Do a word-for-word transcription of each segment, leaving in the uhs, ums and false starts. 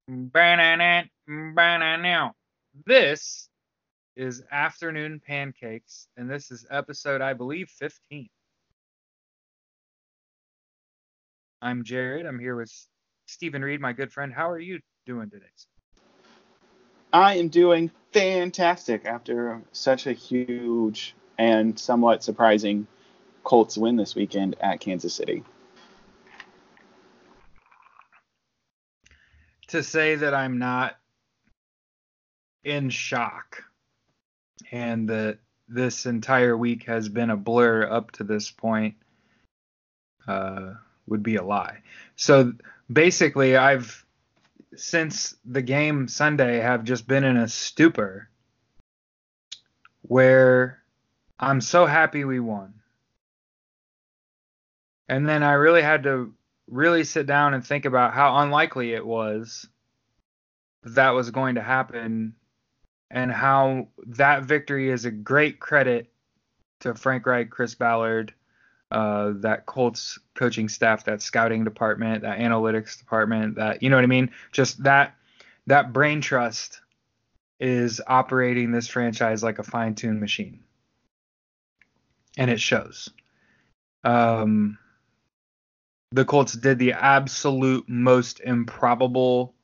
Banana, banana. This is Afternoon Pancakes, and this is episode, I believe, fifteen. I'm Jared. I'm here with Stephen Reed, my good friend. How are you doing today? I am doing fantastic after such a huge and somewhat surprising Colts win this weekend at Kansas City. To say that I'm not in shock and that this entire week has been a blur up to this point uh, would be a lie. So basically, I've since the game Sunday have just been in a stupor where I'm so happy we won. And then I really had to really sit down and think about how unlikely it was that was going to happen and how that victory is a great credit to Frank Reich, Chris Ballard, uh, that Colts coaching staff, that scouting department, that analytics department, that, you know what I mean? Just that that brain trust is operating this franchise like a fine-tuned machine. And it shows. Um, the Colts did the absolute most improbable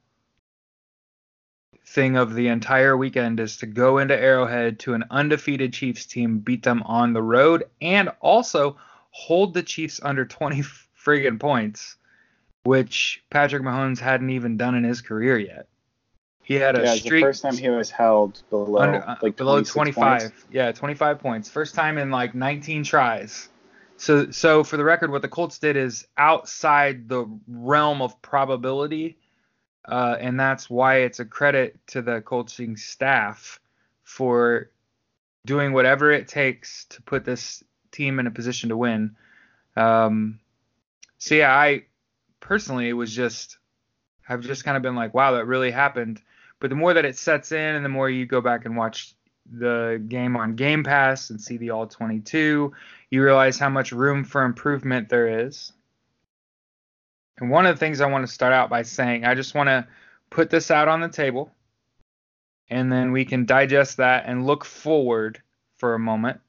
thing of the entire weekend, is to go into Arrowhead to an undefeated Chiefs team, beat them on the road, and also hold the Chiefs under twenty friggin' points, which Patrick Mahomes hadn't even done in his career yet. He had a Yeah, it's the streak first time he was held below under uh, like below twenty-six points. twenty-five. Yeah, twenty-five points. First time in like nineteen tries. So, so for the record, what the Colts did is outside the realm of probability, uh, and that's why it's a credit to the coaching staff for doing whatever it takes to put this team in a position to win. Um, so yeah, I personally was just have just kind of been like, wow, that really happened. But the more that it sets in, and the more you go back and watch the game on Game Pass and see the all twenty-two, you realize how much room for improvement there is. And one of the things I want to start out by saying, I just want to put this out on the table, and then we can digest that and look forward for a moment.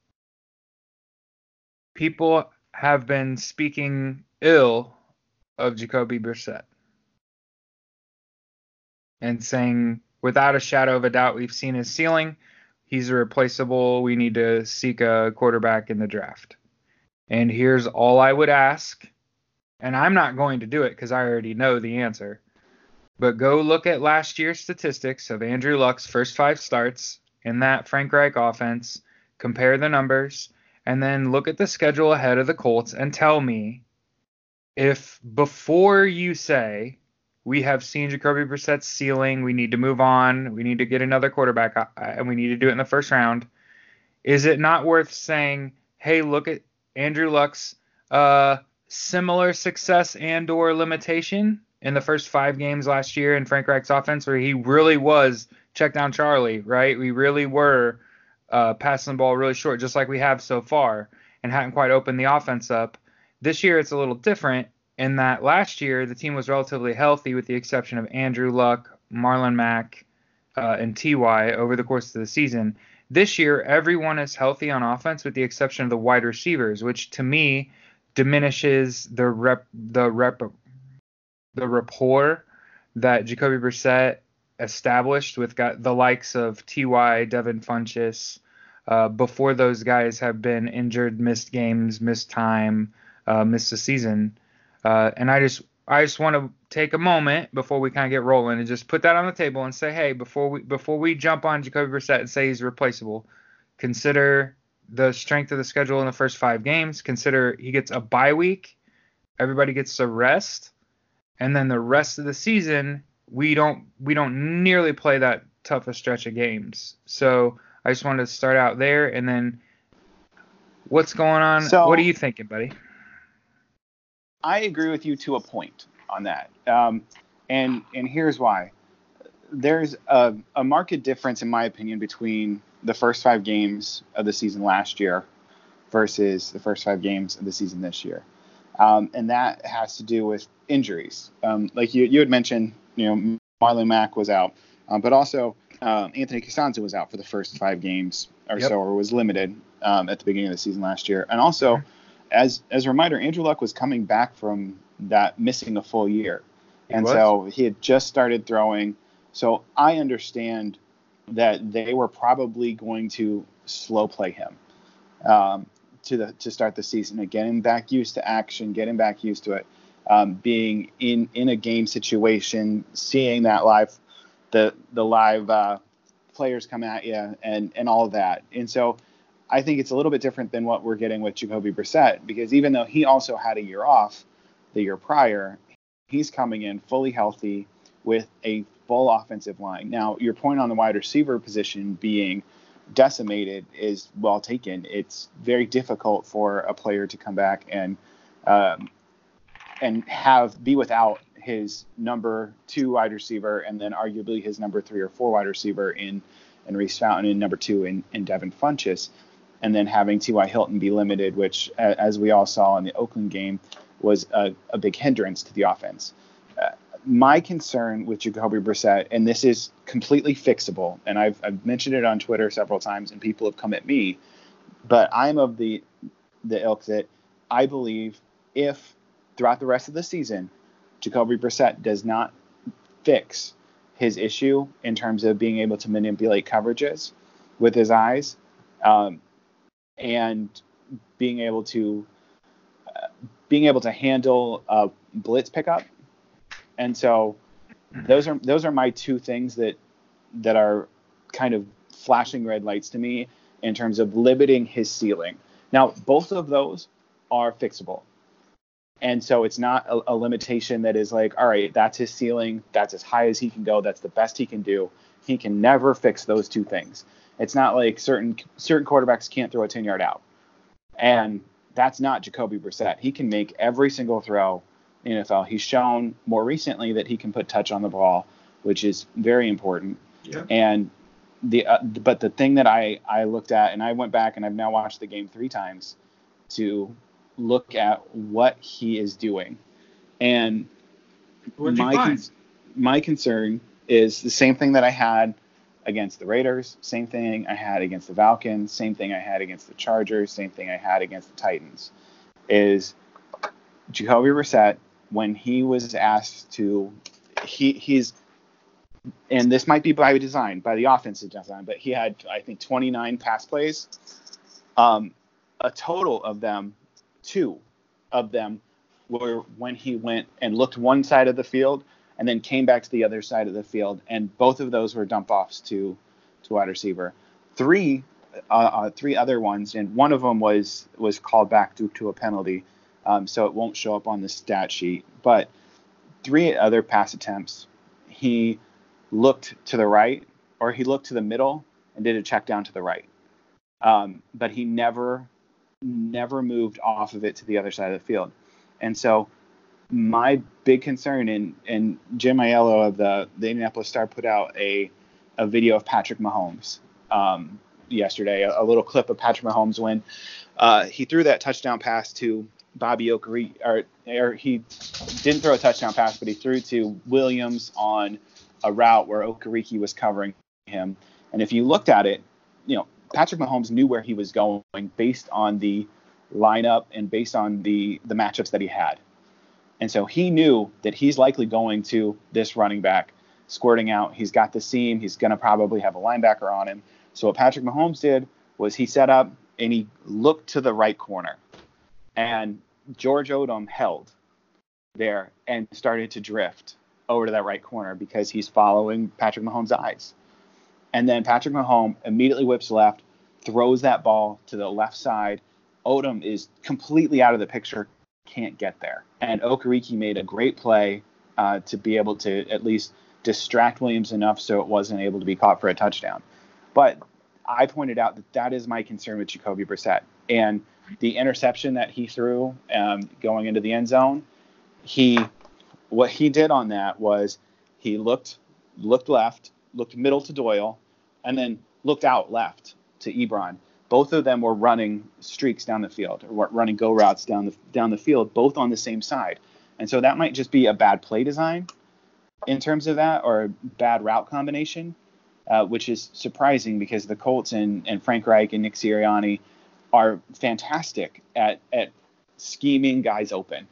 People have been speaking ill of Jacoby Brissett and saying, without a shadow of a doubt, we've seen his ceiling. He's replaceable. We need to seek a quarterback in the draft. And here's all I would ask, and I'm not going to do it because I already know the answer, but go look at last year's statistics of Andrew Luck's first five starts in that Frank Reich offense, compare the numbers, and then look at the schedule ahead of the Colts and tell me if before you say we have seen Jacoby Brissett's ceiling, we need to move on, we need to get another quarterback, uh, and we need to do it in the first round, is it not worth saying, hey, look at Andrew Luck's uh, similar success and or limitation in the first five games last year in Frank Reich's offense, where he really was check down Charlie, right? We really were uh, passing the ball really short, just like we have so far, and hadn't quite opened the offense up. This year it's a little different in that last year the team was relatively healthy with the exception of Andrew Luck, Marlon Mack, uh, and T Y over the course of the season. This year, everyone is healthy on offense with the exception of the wide receivers, which to me diminishes the rep, the rep, the rapport that Jacoby Brissett established with got the likes of T Y, Devin Funchess, uh, before those guys have been injured, missed games, missed time, uh, missed a season. Uh, and I just I just want to take a moment before we kind of get rolling and just put that on the table and say, hey, before we before we jump on Jacoby Brissett and say he's replaceable, consider the strength of the schedule in the first five games. Consider he gets a bye week, everybody gets a rest, and then the rest of the season we don't we don't nearly play that tough a stretch of games. So I just wanted to start out there, and then what's going on? So, what are you thinking, buddy? I agree with you to a point on that, um, and and here's why. There's a, a marked difference, in my opinion, between the first five games of the season last year versus the first five games of the season this year, um, and that has to do with injuries. Um, like you you had mentioned, you know, Marlon Mack was out, um, but also um, Anthony Costanzo was out for the first five games or yep. so, or was limited um, at the beginning of the season last year. And also, as as a reminder, Andrew Luck was coming back from that missing a full year, he and was. so he had just started throwing. So I understand that they were probably going to slow play him um, to the to start the season, and get him back used to action, get him back used to it, um, being in, in a game situation, seeing that live, the the live uh, players come at you, and and all of that. And so I think it's a little bit different than what we're getting with Jacoby Brissett, because even though he also had a year off the year prior, he's coming in fully healthy with a full offensive line. Now, your point on the wide receiver position being decimated is well taken. It's very difficult for a player to come back and um, and have be without his number two wide receiver, and then arguably his number three or four wide receiver in, in Reese Fountain, and number two in, in Devin Funchess, and then having T Y. Hilton be limited, which, as we all saw in the Oakland game, was a, a big hindrance to the offense. Uh, my concern with Jacoby Brissett, and this is completely fixable, and I've, I've mentioned it on Twitter several times, and people have come at me, but I'm of the the ilk that I believe if throughout the rest of the season, Jacoby Brissett does not fix his issue in terms of being able to manipulate coverages with his eyes, um, and being able to uh, being able to handle a blitz pickup. And so those are those are my two things that that are kind of flashing red lights to me in terms of limiting his ceiling. Now, both of those are fixable. And so it's not a, a limitation that is like, all right, that's his ceiling. That's as high as he can go. That's the best he can do. He can never fix those two things. It's not like certain certain quarterbacks can't throw a ten-yard out. And that's not Jacoby Brissett. He can make every single throw in the N F L. He's shown more recently that he can put touch on the ball, which is very important. Yep. And the uh, but the thing that I, I looked at, and I went back and I've now watched the game three times to look at what he is doing. And What'd my you find? Con- my concern is the same thing that I had against the Raiders, same thing I had against the Falcons, same thing I had against the Chargers, same thing I had against the Titans, is Jacoby Brissett, when he was asked to, he he's, and this might be by design, by the offensive design, but he had, I think, twenty-nine pass plays. Um, a total of them, two of them were when he went and looked one side of the field and then came back to the other side of the field, and both of those were dump offs to to wide receiver. Three, uh, uh, three other ones, and one of them was was called back due to a penalty, um, so it won't show up on the stat sheet. But three other pass attempts, he looked to the right, or he looked to the middle and did a check down to the right, um, but he never never moved off of it to the other side of the field. And so my big concern, and, and Jim Aiello of the, the Indianapolis Star put out a, a video of Patrick Mahomes um, yesterday, a, a little clip of Patrick Mahomes when uh, he threw that touchdown pass to Bobby Okereke, or, or he didn't throw a touchdown pass, but he threw to Williams on a route where Okereke was covering him. And if you looked at it, you know, Patrick Mahomes knew where he was going based on the lineup and based on the, the matchups that he had. And so he knew that he's likely going to this running back squirting out. He's got the seam. He's going to probably have a linebacker on him. So what Patrick Mahomes did was he set up and he looked to the right corner. And George Odom held there and started to drift over to that right corner because he's following Patrick Mahomes' eyes. And then Patrick Mahomes immediately whips left, throws that ball to the left side. Odom is completely out of the picture, can't get there. And Okereke made a great play uh, to be able to at least distract Williams enough so it wasn't able to be caught for a touchdown. But I pointed out that that is my concern with Jacoby Brissett. And the interception that he threw um, going into the end zone, he what he did on that was he looked looked left, looked middle to Doyle, and then looked out left to Ebron. Both of them were running streaks down the field, or running go routes down the down the field, both on the same side. And so that might just be a bad play design, in terms of that, or a bad route combination, uh, which is surprising because the Colts and, and Frank Reich and Nick Sirianni are fantastic at, at scheming guys open.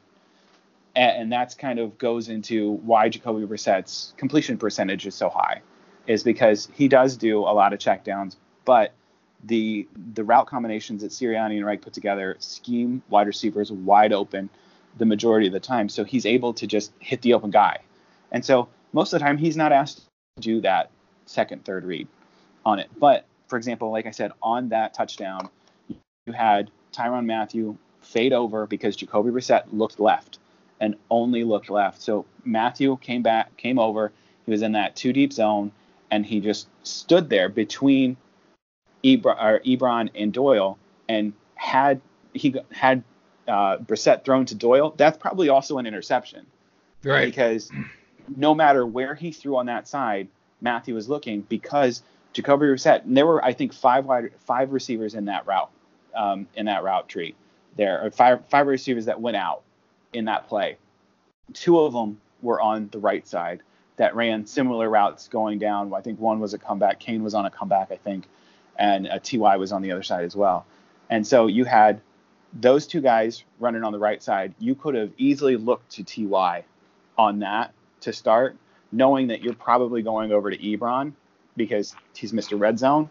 And, and that's kind of goes into why Jacoby Brissett's completion percentage is so high, is because he does do a lot of checkdowns, but the the route combinations that Sirianni and Reich put together scheme wide receivers wide open the majority of the time. So he's able to just hit the open guy. And so most of the time he's not asked to do that second, third read on it. But, for example, like I said, on that touchdown, you had Tyrann Mathieu fade over because Jacoby Brissett looked left and only looked left. So Mathieu came back, came over. He was in that two deep zone, and he just stood there between Ebron, or Ebron and Doyle, and had he had uh, Brissett thrown to Doyle, that's probably also an interception. Right. Because no matter where he threw on that side, Mathieu was looking, because Jacoby Brissett, and there were, I think, five wide, five receivers in that route, um, in that route tree. There are five, five receivers that went out in that play. Two of them were on the right side that ran similar routes going down. I think one was a comeback. Kane was on a comeback, I think, and uh, T Y was on the other side as well. And so you had those two guys running on the right side. You could have easily looked to T Y on that to start, knowing that you're probably going over to Ebron because he's Mister Red Zone,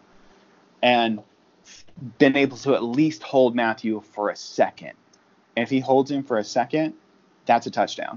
and been able to at least hold Mathieu for a second. And if he holds him for a second, that's a touchdown.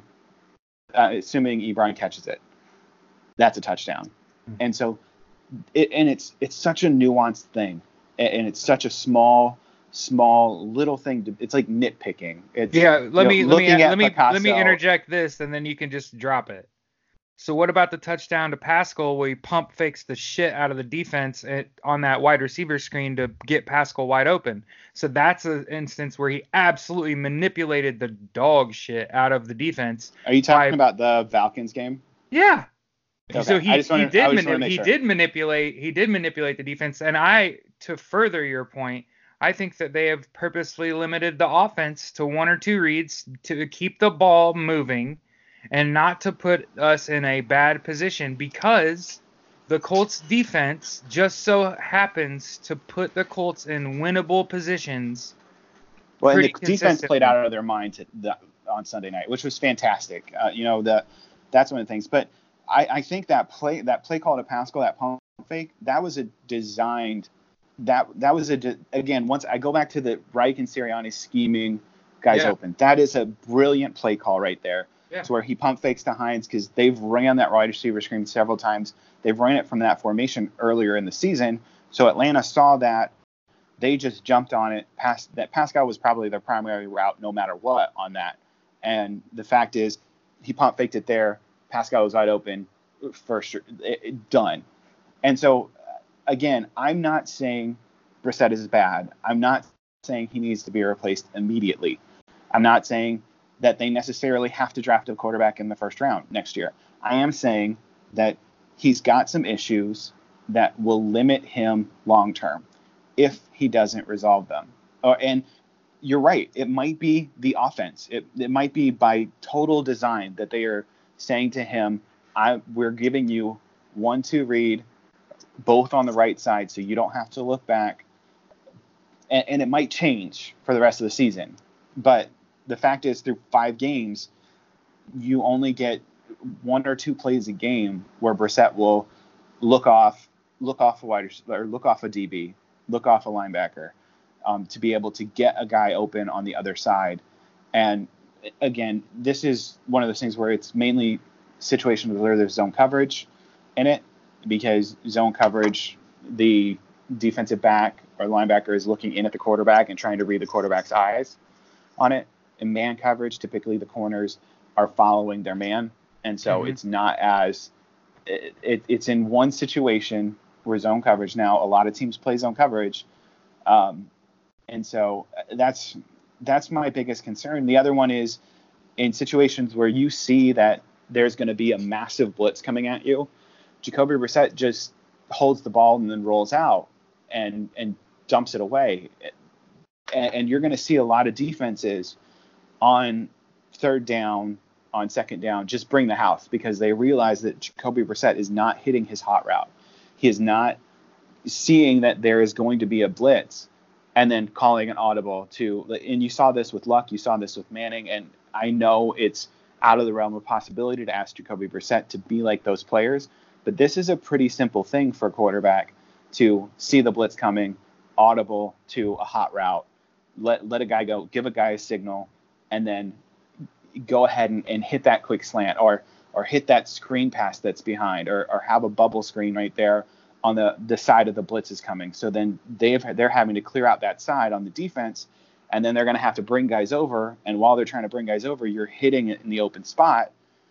Uh, assuming Ebron catches it, that's a touchdown. Mm-hmm. And so, it, and it's it's such a nuanced thing, and it's such a small, small little thing. To, it's like nitpicking. It's, yeah. Let me know, let me let me Picasso, let me interject this, and then you can just drop it. So what about the touchdown to Pascal where he pump fakes the shit out of the defense at, on that wide receiver screen to get Pascal wide open? So that's an instance where he absolutely manipulated the dog shit out of the defense. Are you talking by, about the Falcons game? Yeah. Okay. So he, wanted, he did mani- he sure. did manipulate he did manipulate the defense, and I to further your point, I think that they have purposely limited the offense to one or two reads to keep the ball moving and not to put us in a bad position, because the Colts defense just so happens to put the Colts in winnable positions. Well, and the defense played out of their minds on Sunday night, which was fantastic. Uh, you know, the that's one of the things. But I, I think that play that play call to Pascal, that pump fake, that was a designed that that was a de- again once I go back to the Reich and Sirianni scheming guys yeah. open. That is a brilliant play call right there. Yeah. To where he pump fakes to Hines, because they've ran that wide receiver screen several times. They've ran it from that formation earlier in the season. So Atlanta saw that. They just jumped on it. Past that Pascal was probably their primary route no matter what on that. And the fact is, he pump faked it there. Pascal was wide open. First, it, it, done. And so, again, I'm not saying Brissett is bad. I'm not saying he needs to be replaced immediately. I'm not saying that they necessarily have to draft a quarterback in the first round next year. I am saying that he's got some issues that will limit him long term if he doesn't resolve them. Uh, and you're right, it might be the offense. It, it might be by total design that they are saying to him, I, we're giving you one, two read, both on the right side, so you don't have to look back. And, and it might change for the rest of the season. But the fact is, through five games, you only get one or two plays a game where Brissett will look off, look off a wide or look off a D B, look off a linebacker, um, to be able to get a guy open on the other side. And again, this is one of those things where it's mainly situations where there's zone coverage in it, because zone coverage, the defensive back or linebacker is looking in at the quarterback and trying to read the quarterback's eyes on it. In man coverage, typically the corners are following their man, and so mm-hmm. it's not as it, it, it's in one situation where zone coverage. Now, a lot of teams play zone coverage, um, and so that's that's my biggest concern. The other one is in situations where you see that there's going to be a massive blitz coming at you, Jacoby Brissett just holds the ball and then rolls out and and dumps it away, and, and you're going to see a lot of defenses on third down, on second down, just bring the house, because they realize that Jacoby Brissett is not hitting his hot route. He is not seeing that there is going to be a blitz and then calling an audible to, and you saw this with Luck, you saw this with Manning, and I know it's out of the realm of possibility to ask Jacoby Brissett to be like those players, but this is a pretty simple thing for a quarterback to see the blitz coming, audible to a hot route, let let a guy go, give a guy a signal, and then go ahead and, and hit that quick slant, or or hit that screen pass that's behind, or or have a bubble screen right there on the, the side of the blitz is coming. So then they've they're having to clear out that side on the defense, and then they're going to have to bring guys over. And while they're trying to bring guys over, you're hitting it in the open spot.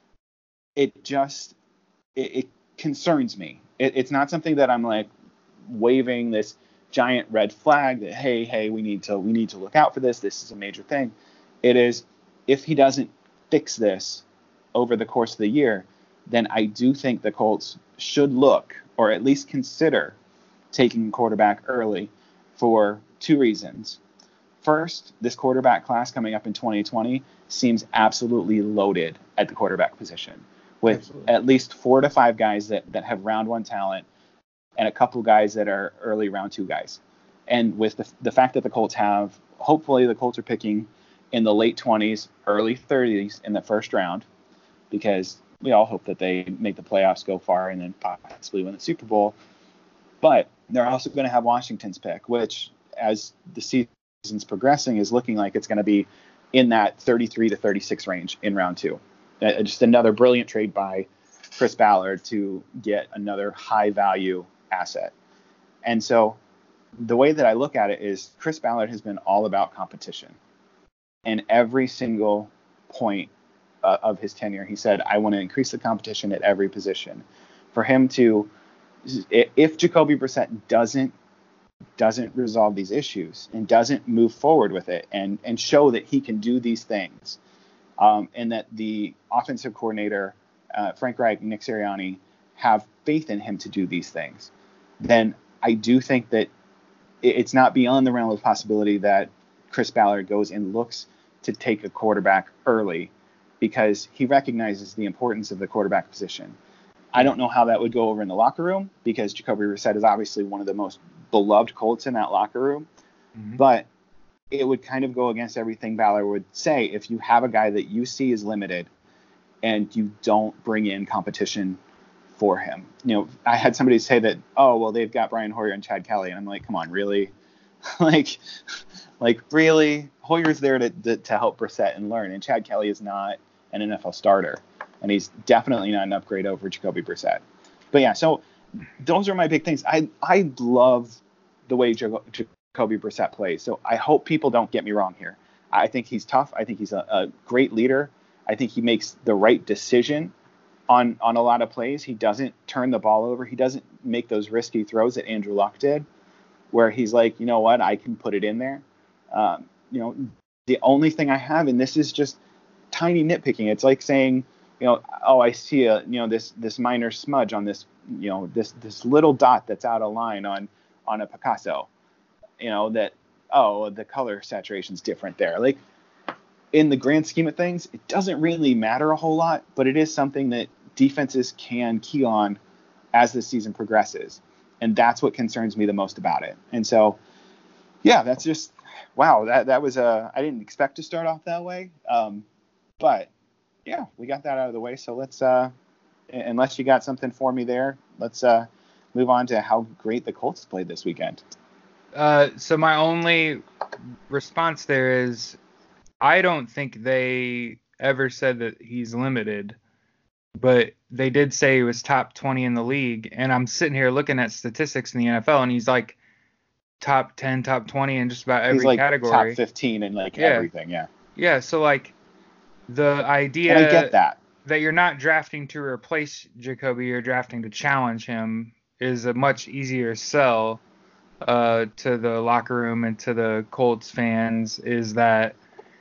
It just it, it concerns me. It, it's not something that I'm like waving this giant red flag that hey hey we need to we need to look out for this. This is a major thing. It is, if he doesn't fix this over the course of the year, then I do think the Colts should look, or at least consider, taking a quarterback early for two reasons. First, this quarterback class coming up in twenty twenty seems absolutely loaded at the quarterback position, with absolutely. At least four to five guys that, that have round one talent and a couple guys that are early round two guys. And with the, the fact that the Colts have, hopefully the Colts are picking in the late twenties, early thirties in the first round, because we all hope that they make the playoffs, go far, and then possibly win the Super Bowl. But they're also going to have Washington's pick, which, as the season's progressing, is looking like it's going to be in that thirty-three to thirty-six range in round two. Uh, just another brilliant trade by Chris Ballard to get another high-value asset. And so the way that I look at it is Chris Ballard has been all about competition. And every single point uh, of his tenure, he said, I want to increase the competition at every position. For him to, if Jacoby Brissett doesn't doesn't resolve these issues and doesn't move forward with it and, and show that he can do these things, um, and that the offensive coordinator, uh, Frank Reich and Nick Sirianni, have faith in him to do these things, then I do think that it's not beyond the realm of possibility that Chris Ballard goes and looks to take a quarterback early, because he recognizes the importance of the quarterback position. I don't know how that would go over in the locker room, because Jacoby Brissett is obviously one of the most beloved Colts in that locker room. Mm-hmm. But it would kind of go against everything Ballard would say if you have a guy that you see is limited and you don't bring in competition for him. You know, I had somebody say that, oh, well, they've got Brian Hoyer and Chad Kelly. And I'm like, come on, really? like, like really? Hoyer's there to, to to help Brissett and learn. And Chad Kelly is not an N F L starter. And he's definitely not an upgrade over Jacoby Brissett. But yeah, so those are my big things. I I love the way Jacoby Brissett plays. So I hope people don't get me wrong here. I think he's tough. I think he's a, a great leader. I think he makes the right decision on, on a lot of plays. He doesn't turn the ball over. He doesn't make those risky throws that Andrew Luck did, where he's like, you know what, I can put it in there. Um, you know, the only thing I have, and this is just tiny nitpicking, it's like saying, you know, oh, I see a, you know, this this minor smudge on this, you know, this this little dot that's out of line on on a Picasso, you know, that, oh, the color saturation's different there. Like, in the grand scheme of things, it doesn't really matter a whole lot, but it is something that defenses can key on as the season progresses. And that's what concerns me the most about it. And so, yeah, that's just, wow, that, that was a, I didn't expect to start off that way. Um, but yeah, we got that out of the way. So let's, uh, unless you got something for me there, let's uh, move on to how great the Colts played this weekend. Uh, so my only response there is, I don't think they ever said that he's limited, but they did say he was top twenty in the league. And I'm sitting here looking at statistics in the N F L, and he's like top ten, top twenty in just about every he's like category. Top fifteen in like yeah. everything, yeah. Yeah, so like the idea and I get that. that you're not drafting to replace Jacoby, you're drafting to challenge him is a much easier sell uh, to the locker room and to the Colts fans, is that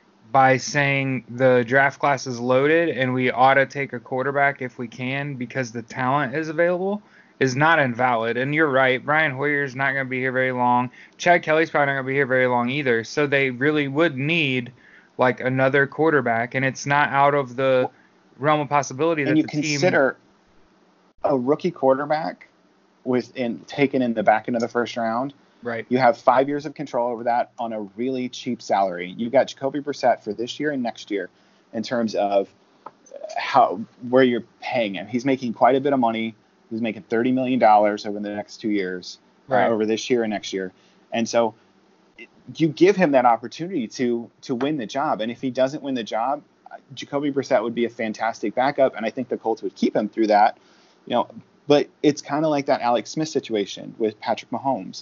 by saying the draft class is loaded and we ought to take a quarterback if we can because the talent is available is not invalid. And you're right, Brian Hoyer's not going to be here very long. Chad Kelly's probably not going to be here very long either. So they really would need like another quarterback, and it's not out of the realm of possibility that and you the team. consider a rookie quarterback within taken in the back end of the first round. Right. You have five years of control over that on a really cheap salary. You got Jacoby Brissett for this year and next year in terms of how where you're paying him. He's making quite a bit of money. He's making thirty million dollars over the next two years, right. uh, over this year and next year. And so you give him that opportunity to to win the job. And if he doesn't win the job, Jacoby Brissett would be a fantastic backup, and I think the Colts would keep him through that. You know, but it's kind of like that Alex Smith situation with Patrick Mahomes,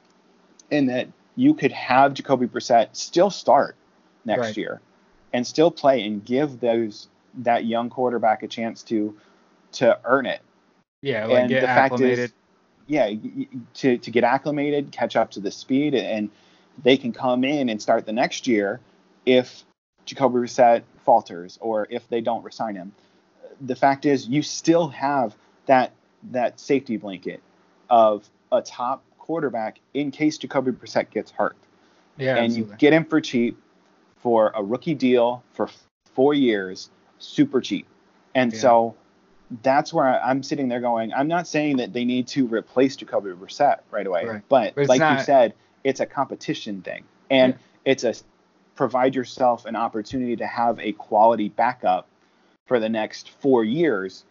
in that you could have Jacoby Brissett still start next right. year and still play and give those that young quarterback a chance to to earn it. Yeah, like and get the acclimated. Fact is, yeah, to to get acclimated, catch up to the speed, and they can come in and start the next year if Jacoby Brissett falters or if they don't resign him. The fact is, you still have that that safety blanket of a top quarterback in case Jacoby Brissett gets hurt. Yeah, and absolutely. you get him for cheap for a rookie deal for four years, super cheap. And yeah. so that's where I'm sitting there going, I'm not saying that they need to replace Jacoby Brissett right away, right. but, but like not... you said, it's a competition thing. And yeah. it's a provide yourself an opportunity to have a quality backup for the next four years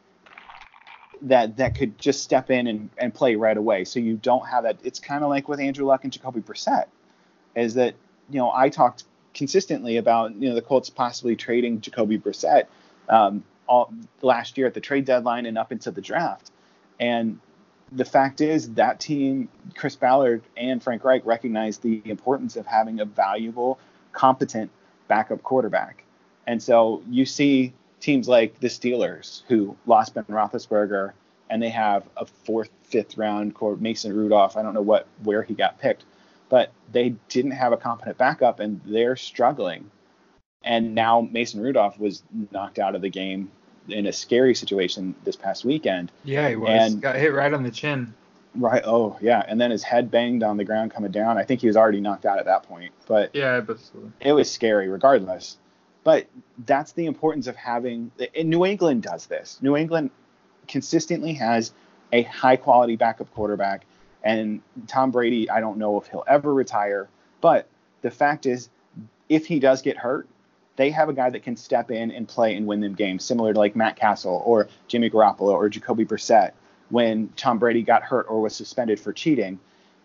that that could just step in and, and play right away. So you don't have that. It's kind of like with Andrew Luck and Jacoby Brissett, is that, you know, I talked consistently about, you know, the Colts possibly trading Jacoby Brissett um, all last year at the trade deadline and up into the draft. And the fact is that team, Chris Ballard and Frank Reich, recognized the importance of having a valuable, competent backup quarterback. And so you see teams like the Steelers, who lost Ben Roethlisberger, and they have a fourth, fifth round core, Mason Rudolph. I don't know what where he got picked, but they didn't have a competent backup, and they're struggling. And now Mason Rudolph was knocked out of the game in a scary situation this past weekend. Yeah, he was. And got hit right on the chin. Right. Oh, yeah. And then his head banged on the ground coming down. I think he was already knocked out at that point. But yeah, but it was scary regardless. But that's the importance of having – and New England does this. New England consistently has a high-quality backup quarterback. And Tom Brady, I don't know if he'll ever retire. But the fact is, if he does get hurt, they have a guy that can step in and play and win them games, similar to like Matt Castle or Jimmy Garoppolo or Jacoby Brissett. When Tom Brady got hurt or was suspended for cheating,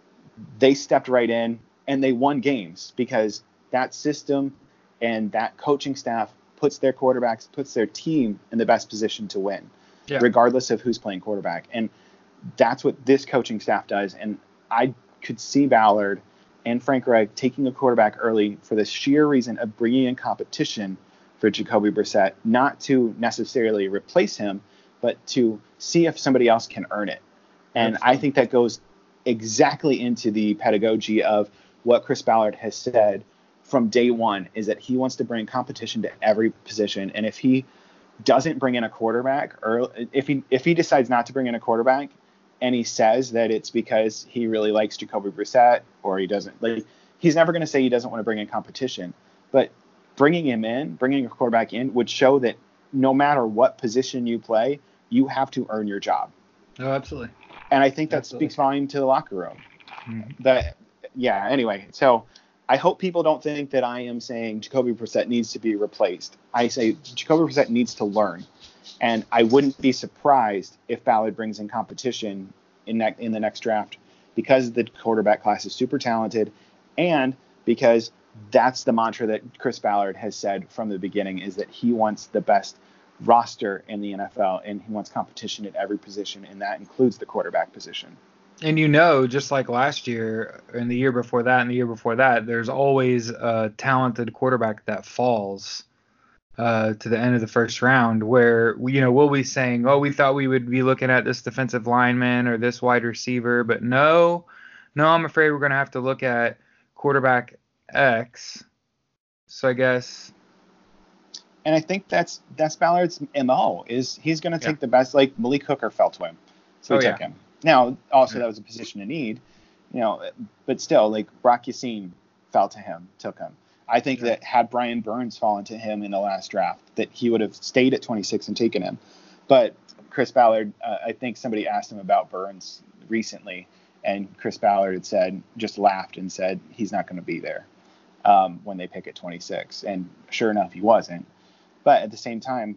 they stepped right in and they won games because that system and that coaching staff puts their quarterbacks, puts their team in the best position to win, yeah. regardless of who's playing quarterback. And that's what this coaching staff does. And I could see Ballard and Frank Reich taking a quarterback early for the sheer reason of bringing in competition for Jacoby Brissett, not to necessarily replace him, but to see if somebody else can earn it. And Absolutely. I think that goes exactly into the pedagogy of what Chris Ballard has said from day one, is that he wants to bring competition to every position. And if he doesn't bring in a quarterback, or if he if he decides not to bring in a quarterback, and he says that it's because he really likes Jacoby Brissett, or he doesn't, like, he's never going to say he doesn't want to bring in competition. But bringing him in, bringing a quarterback in, would show that no matter what position you play, you have to earn your job. Oh, absolutely. And I think that absolutely. speaks volume to the locker room. Mm-hmm. That, yeah, anyway, so I hope people don't think that I am saying Jacoby Brissett needs to be replaced. I say Jacoby Brissett needs to learn. And I wouldn't be surprised if Ballard brings in competition in, ne- in the next draft, because the quarterback class is super talented, and because that's the mantra that Chris Ballard has said from the beginning, is that he wants the best roster in the N F L, and he wants competition at every position, and that includes the quarterback position. And, you know, just like last year and the year before that and the year before that, there's always a talented quarterback that falls uh, to the end of the first round, where, you know, we'll be saying, oh, we thought we would be looking at this defensive lineman or this wide receiver, but no, no, I'm afraid we're going to have to look at quarterback X. So I guess. And I think that's that's Ballard's M O, is he's going to take yeah. the best, like Malik Hooker fell to him. So he oh, took yeah. him. Now, also, yeah. that was a position of need, you know, but still, like Brock Yassin fell to him, took him. I think Yeah. that had Brian Burns fallen to him in the last draft, that he would have stayed at twenty-six and taken him. But Chris Ballard, uh, I think somebody asked him about Burns recently, and Chris Ballard had said, just laughed and said he's not going to be there um, when they pick at twenty-six. And sure enough, he wasn't. But at the same time,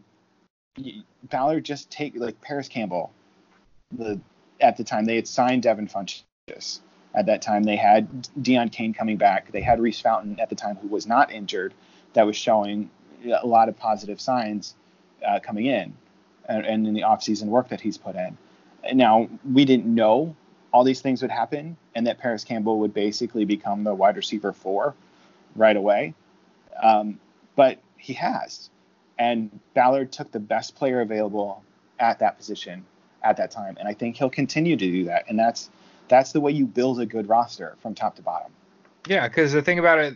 Ballard just take like Paris Campbell. The at the time they had signed Devin Funchess. At that time they had Deion Kane coming back. They had Reese Fountain at the time, who was not injured, that was showing a lot of positive signs uh, coming in, and, and in the offseason work that he's put in. Now, we didn't know all these things would happen and that Paris Campbell would basically become the wide receiver four right away. Um, but he has. And Ballard took the best player available at that position at that time. And I think he'll continue to do that. And that's that's the way you build a good roster from top to bottom. Yeah, because the thing about it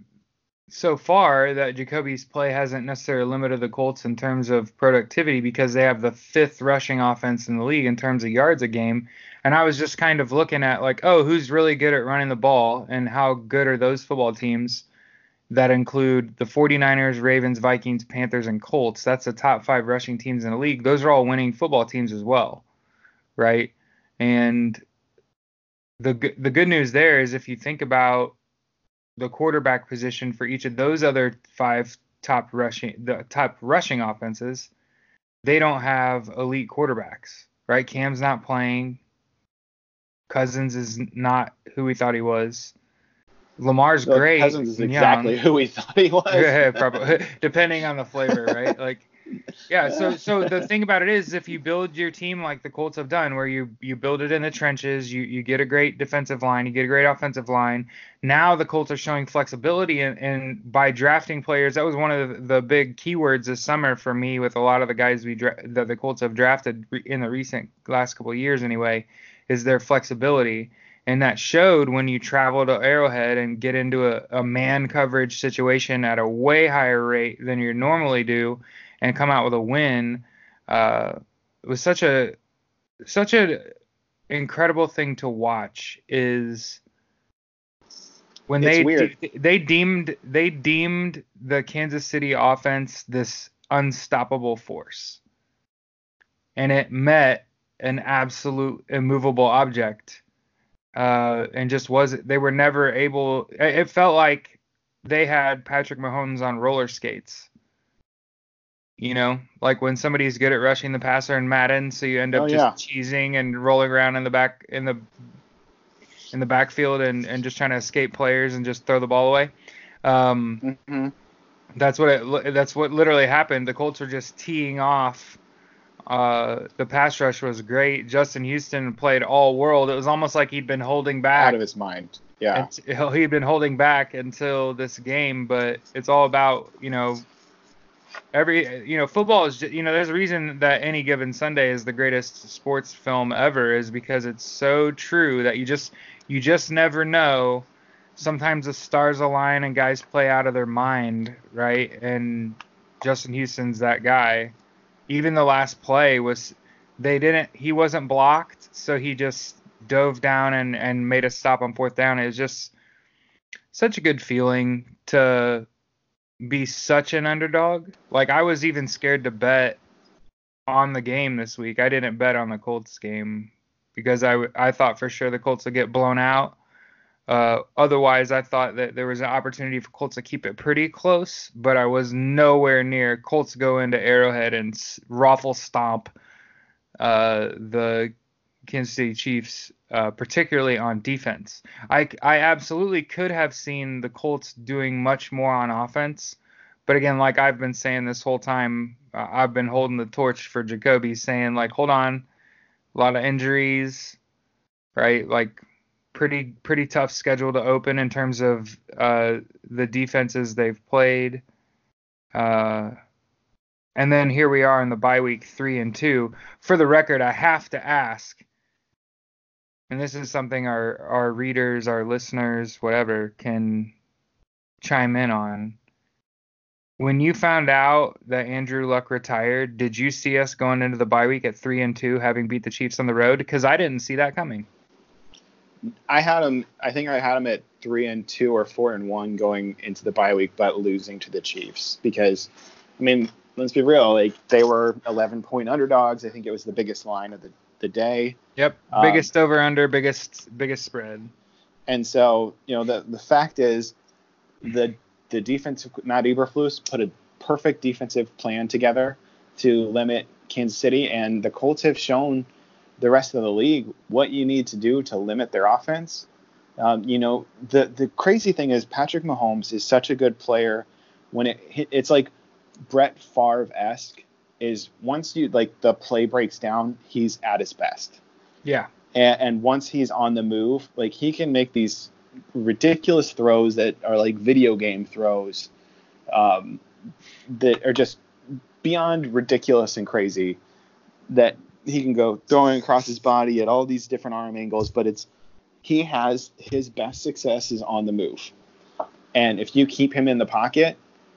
so far, that Jacoby's play hasn't necessarily limited the Colts in terms of productivity, because they have the fifth rushing offense in the league in terms of yards a game. And I was just kind of looking at like, oh, who's really good at running the ball, and how good are those football teams that include the 49ers, Ravens, Vikings, Panthers, and Colts. That's the top five rushing teams in the league. Those are all winning football teams as well, right? And the the good news there is, if you think about the quarterback position for each of those other five top rushing the top rushing offenses, they don't have elite quarterbacks, right? Cam's not playing. Cousins is not who we thought he was. Lamar's Well, great. Cousins is and exactly young. who we thought he was. Yeah, probably, depending on the flavor, right? Like, yeah. So, so the thing about it is, if you build your team like the Colts have done, where you you build it in the trenches, you you get a great defensive line, you get a great offensive line. Now the Colts are showing flexibility, and, and by drafting players, that was one of the, the big keywords this summer for me with a lot of the guys we dra- that the Colts have drafted in the recent last couple of years anyway, is their flexibility. And that showed when you travel to Arrowhead and get into a, a man coverage situation at a way higher rate than you normally do, and come out with a win. Uh, it was such a such a incredible thing to watch. Is when It's they weird. de- they deemed they deemed the Kansas City offense this unstoppable force, and it met an absolute immovable object. Uh, and just was they were never able. It felt like they had Patrick Mahomes on roller skates. You know, like when somebody's good at rushing the passer in Madden, so you end up Oh, just yeah. cheesing and rolling around in the back in the in the backfield and, and just trying to escape players and just throw the ball away. Um, Mm-hmm. that's what it. That's what literally happened. The Colts were just teeing off. Uh, the pass rush was great. Justin Houston played all world. It was almost like he'd been holding back. Out of his mind. Yeah. It's, he'd been holding back until this game, but it's all about, you know, every, you know, football is, just, you know, there's a reason that Any Given Sunday is the greatest sports film ever, is because it's so true that you just, you just never know. Sometimes the stars align and guys play out of their mind, right? And Justin Houston's that guy. Even the last play was, they didn't, he wasn't blocked, so he just dove down and, and made a stop on fourth down. It was just such a good feeling to be such an underdog. Like, I was even scared to bet on the game this week. I didn't bet on the Colts game because I, I thought for sure the Colts would get blown out. Uh, otherwise, I thought that there was an opportunity for Colts to keep it pretty close, but I was nowhere near. Colts go into Arrowhead and raffle stomp uh, the Kansas City Chiefs, uh, particularly on defense. I, I absolutely could have seen the Colts doing much more on offense, but again, like I've been saying this whole time, uh, I've been holding the torch for Jacoby, saying like, hold on, a lot of injuries, right? Like, pretty pretty tough schedule to open in terms of uh, the defenses they've played. Uh, and then here we are in the bye week three and two. For the record, I have to ask, and this is something our, our readers, our listeners, whatever, can chime in on. When you found out that Andrew Luck retired, did you see us going into the bye week at three and two, having beat the Chiefs on the road? Because I didn't see that coming. I had him. I think I had him at three and two or four and one going into the bye week, but losing to the Chiefs because, I mean, let's be real. Like they were eleven point underdogs. I think it was the biggest line of the, the day. Yep, Um, biggest over under, biggest biggest spread. And so you know the the fact is, the the defensive Matt Eberflus put a perfect defensive plan together to limit Kansas City, and the Colts have shown the rest of the league what you need to do to limit their offense. Um, you know, the the crazy thing is Patrick Mahomes is such a good player when it it's like Brett Favre-esque is once you like the play breaks down, he's at his best. Yeah. And, and once he's on the move, like he can make these ridiculous throws that are like video game throws um, that are just beyond ridiculous and crazy that he can go throwing across his body at all these different arm angles, but it's he has his best success is on the move. And if you keep him in the pocket,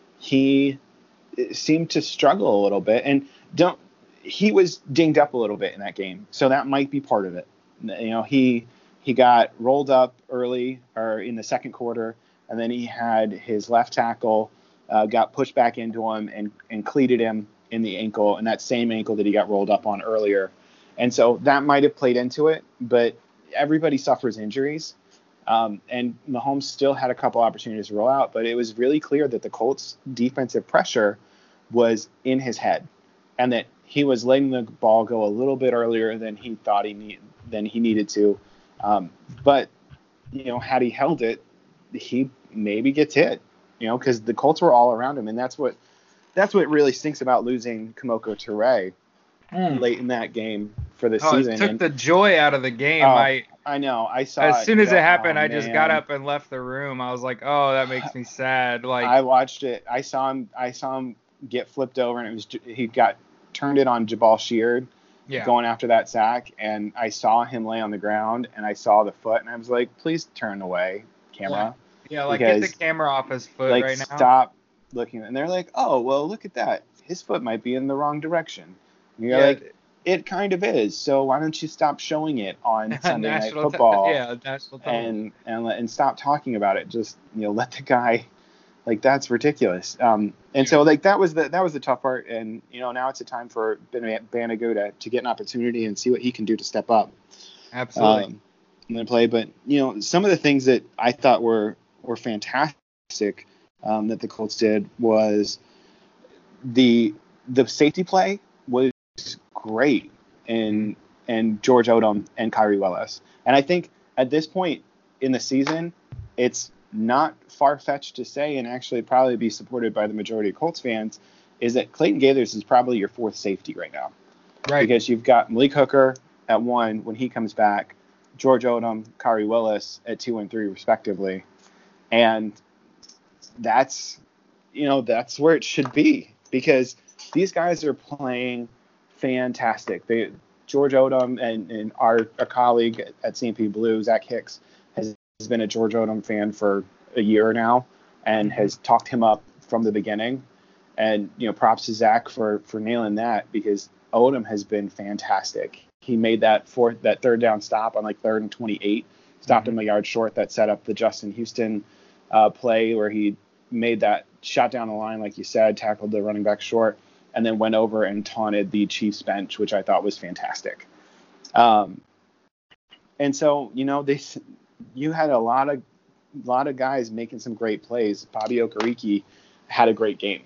he seemed to struggle a little bit and don't he was dinged up a little bit in that game. So that might be part of it. You know, he he got rolled up early or in the second quarter, and then he had his left tackle uh, got pushed back into him and, and cleated him in the ankle, and that same ankle that he got rolled up on earlier. And so that might have played into it, but everybody suffers injuries. Um, and Mahomes still had a couple opportunities to roll out, but it was really clear that the Colts' defensive pressure was in his head and that he was letting the ball go a little bit earlier than he thought he need, than he needed to. Um, but, you know, had he held it, he maybe gets hit, you know, because the Colts were all around him. And that's what that's what really stinks about losing Kemoko Turay mm. late in that game for the oh, season. It took and, the joy out of the game. Oh, I I know. I saw as it, soon as go, it happened, oh, I just man. got up and left the room. I was like, oh, that makes me sad. Like I watched it. I saw him. I saw him get flipped over, and it was he got turned it on Jabal Sheard yeah. going after that sack, and I saw him lay on the ground, and I saw the foot, and I was like, please turn away, camera. Yeah, yeah like because, get the camera off his foot like, right now. Stop looking. And they're like, oh, well, look at that. His foot might be in the wrong direction. And you're yeah. like, it kind of is. So why don't you stop showing it on Sunday Night National Football? Te- yeah, national and and and stop talking about it. Just you know, let the guy. Like that's ridiculous. Um, and so like that was the that was the tough part. And you know now it's a time for Banogu to to get an opportunity and see what he can do to step up. Absolutely. Um, in the play, but you know some of the things that I thought were were fantastic um, that the Colts did was the the safety play was great in and George Odom and Kyrie Willis. And I think at this point in the season, it's not far-fetched to say, and actually probably be supported by the majority of Colts fans, is that Clayton Gaithers is probably your fourth safety right now. Right. Because you've got Malik Hooker at one when he comes back, George Odom, Kyrie Willis at two and three respectively. And that's, you know, that's where it should be because these guys are playing fantastic. They, George Odom and, and our, our colleague at C M P Blue, Zach Hicks, has has been a George Odom fan for a year now and has talked him up from the beginning. And, you know, props to Zach for, for nailing that because Odom has been fantastic. He made that fourth, that third down stop on like third and twenty-eight, stopped mm-hmm. him a yard short that set up the Justin Houston uh, play where he made that shot down the line, like you said, tackled the running back short, and then went over and taunted the Chiefs bench, which I thought was fantastic. Um, and so, you know, they, you had a lot of lot of guys making some great plays. Bobby Okereke had a great game,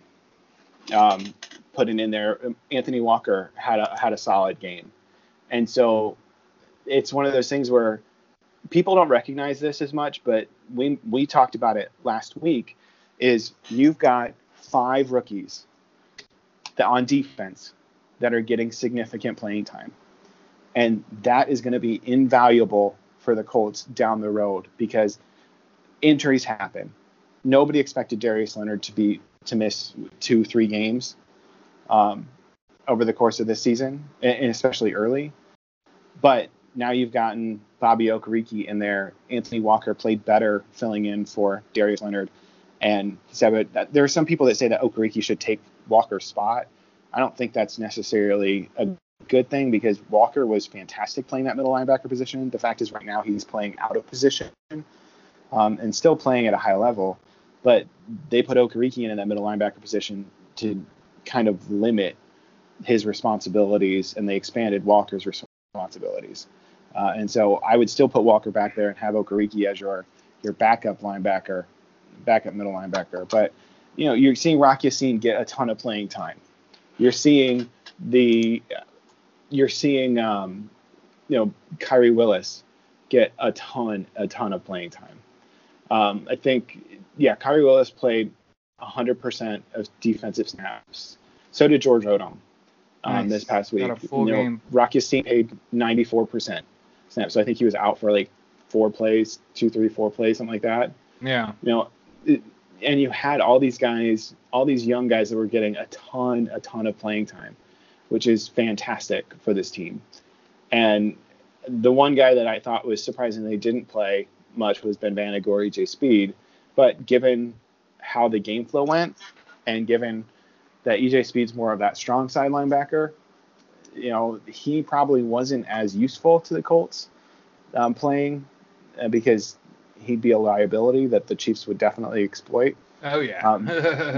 um, putting in there. Anthony Walker had a had a solid game, and so it's one of those things where people don't recognize this as much, but we we talked about it last week. Is you've got five rookies that on defense that are getting significant playing time, and that is going to be invaluable for the Colts down the road because injuries happen. Nobody expected Darius Leonard to be to miss two, three games um, over the course of this season, and especially early. But now you've gotten Bobby Okereke in there. Anthony Walker played better filling in for Darius Leonard. And so that, there are some people that say that Okereke should take Walker's spot. I don't think that's necessarily a good thing because Walker was fantastic playing that middle linebacker position. The fact is, right now he's playing out of position um, and still playing at a high level. But they put Okereke in that middle linebacker position to kind of limit his responsibilities, and they expanded Walker's responsibilities. Uh, and so I would still put Walker back there and have Okereke as your your backup linebacker, backup middle linebacker. But you know, you're seeing Rock Ya-Sin get a ton of playing time. You're seeing the, you're seeing, um, you know, Kyrie Willis get a ton, a ton of playing time. Um, I think, yeah, Kyrie Willis played one hundred percent of defensive snaps. So did George Odom um, nice. this past week. Got a full you know, game. Rock Ya-Sin paid ninety-four percent snaps. So I think he was out for like four plays, two, three, four plays, something like that. Yeah. You know, it, and you had all these guys, all these young guys that were getting a ton, a ton of playing time, which is fantastic for this team. And the one guy that I thought was surprisingly didn't play much was Ben Vanagor or E J Speed. But given how the game flow went, and given that E J Speed's more of that strong side linebacker, you know, he probably wasn't as useful to the Colts um, playing uh, because he'd be a liability that the Chiefs would definitely exploit. Oh, yeah. Um,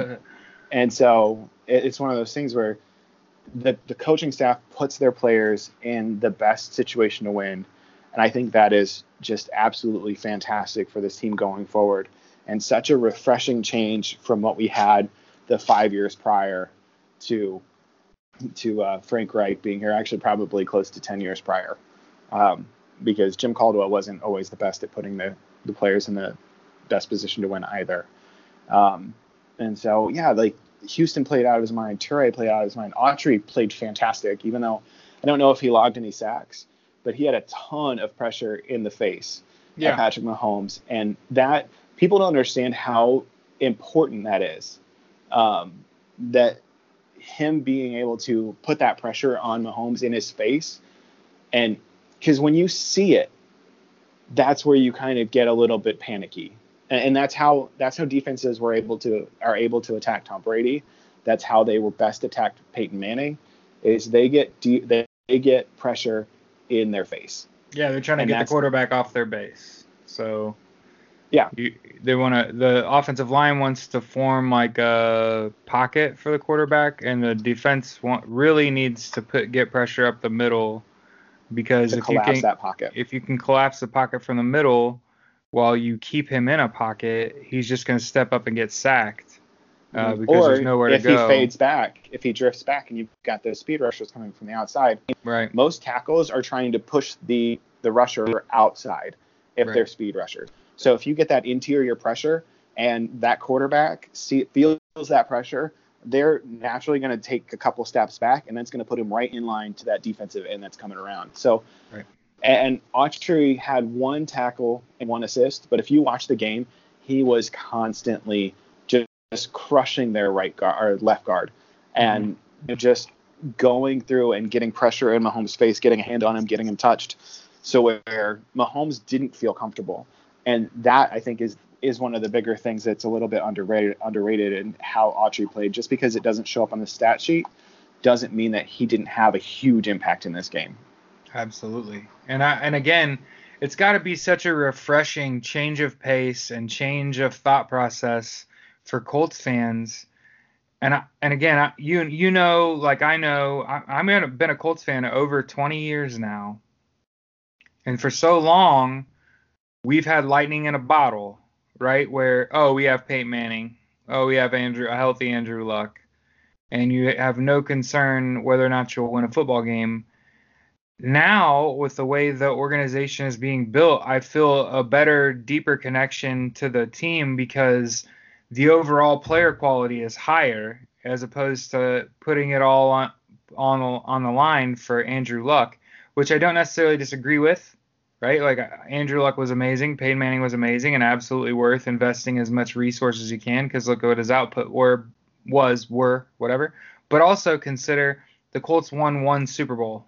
and so it, it's one of those things where the, the coaching staff puts their players in the best situation to win. And I think that is just absolutely fantastic for this team going forward. And such a refreshing change from what we had the five years prior to to uh, Frank Reich being here, actually probably close to ten years prior, um, because Jim Caldwell wasn't always the best at putting the, the players in the best position to win either. Um, and so, yeah, like Houston played out of his mind. Toure played out of his mind. Autry played fantastic, even though I don't know if he logged any sacks, but he had a ton of pressure in the face yeah. at Patrick Mahomes. And that people don't understand how important that is. Um, that him being able to put that pressure on Mahomes in his face. And because when you see it, that's where you kind of get a little bit panicky. And, and that's how that's how defenses were able to are able to attack Tom Brady. That's how they were best attacked Peyton Manning, is they get de- they, they get pressure in their face. Yeah, they're trying to and get the quarterback off their base. So yeah, you, they want to. The offensive line wants to form like a pocket for the quarterback, and the defense want, really needs to put get pressure up the middle, because to if you collapse can that pocket. if you can collapse the pocket from the middle while you keep him in a pocket, he's just going to step up and get sacked uh, because or there's nowhere if to go. he fades back, if he drifts back, and you've got those speed rushers coming from the outside, right? Most tackles are trying to push the the rusher outside if right. they're speed rushers. So if you get that interior pressure and that quarterback see, feels that pressure, they're naturally going to take a couple steps back, and that's going to put him right in line to that defensive end that's coming around. So, right. and Autry had one tackle and one assist, but if you watch the game, he was constantly just, just crushing their right guard or left guard, and mm-hmm. just going through and getting pressure in Mahomes' face, getting a hand on him, getting him touched, so where Mahomes didn't feel comfortable. And that, I think, is is one of the bigger things that's a little bit underrated underrated in how Autry played. Just because it doesn't show up on the stat sheet doesn't mean that he didn't have a huge impact in this game. Absolutely. And I, and again, it's got to be such a refreshing change of pace and change of thought process for Colts fans. And I, and again, I, you you know, like I know, I, I've been a Colts fan over twenty years now. And for so long, we've had lightning in a bottle, right? Where, oh, we have Peyton Manning. Oh, we have Andrew, a healthy Andrew Luck. And you have no concern whether or not you'll win a football game. Now, with the way the organization is being built, I feel a better, deeper connection to the team because the overall player quality is higher, as opposed to putting it all on on, on the line for Andrew Luck, which I don't necessarily disagree with. Right, like Andrew Luck was amazing, Peyton Manning was amazing, and absolutely worth investing as much resources as you can, because look at what his output were, was, were, whatever. But also consider the Colts won one Super Bowl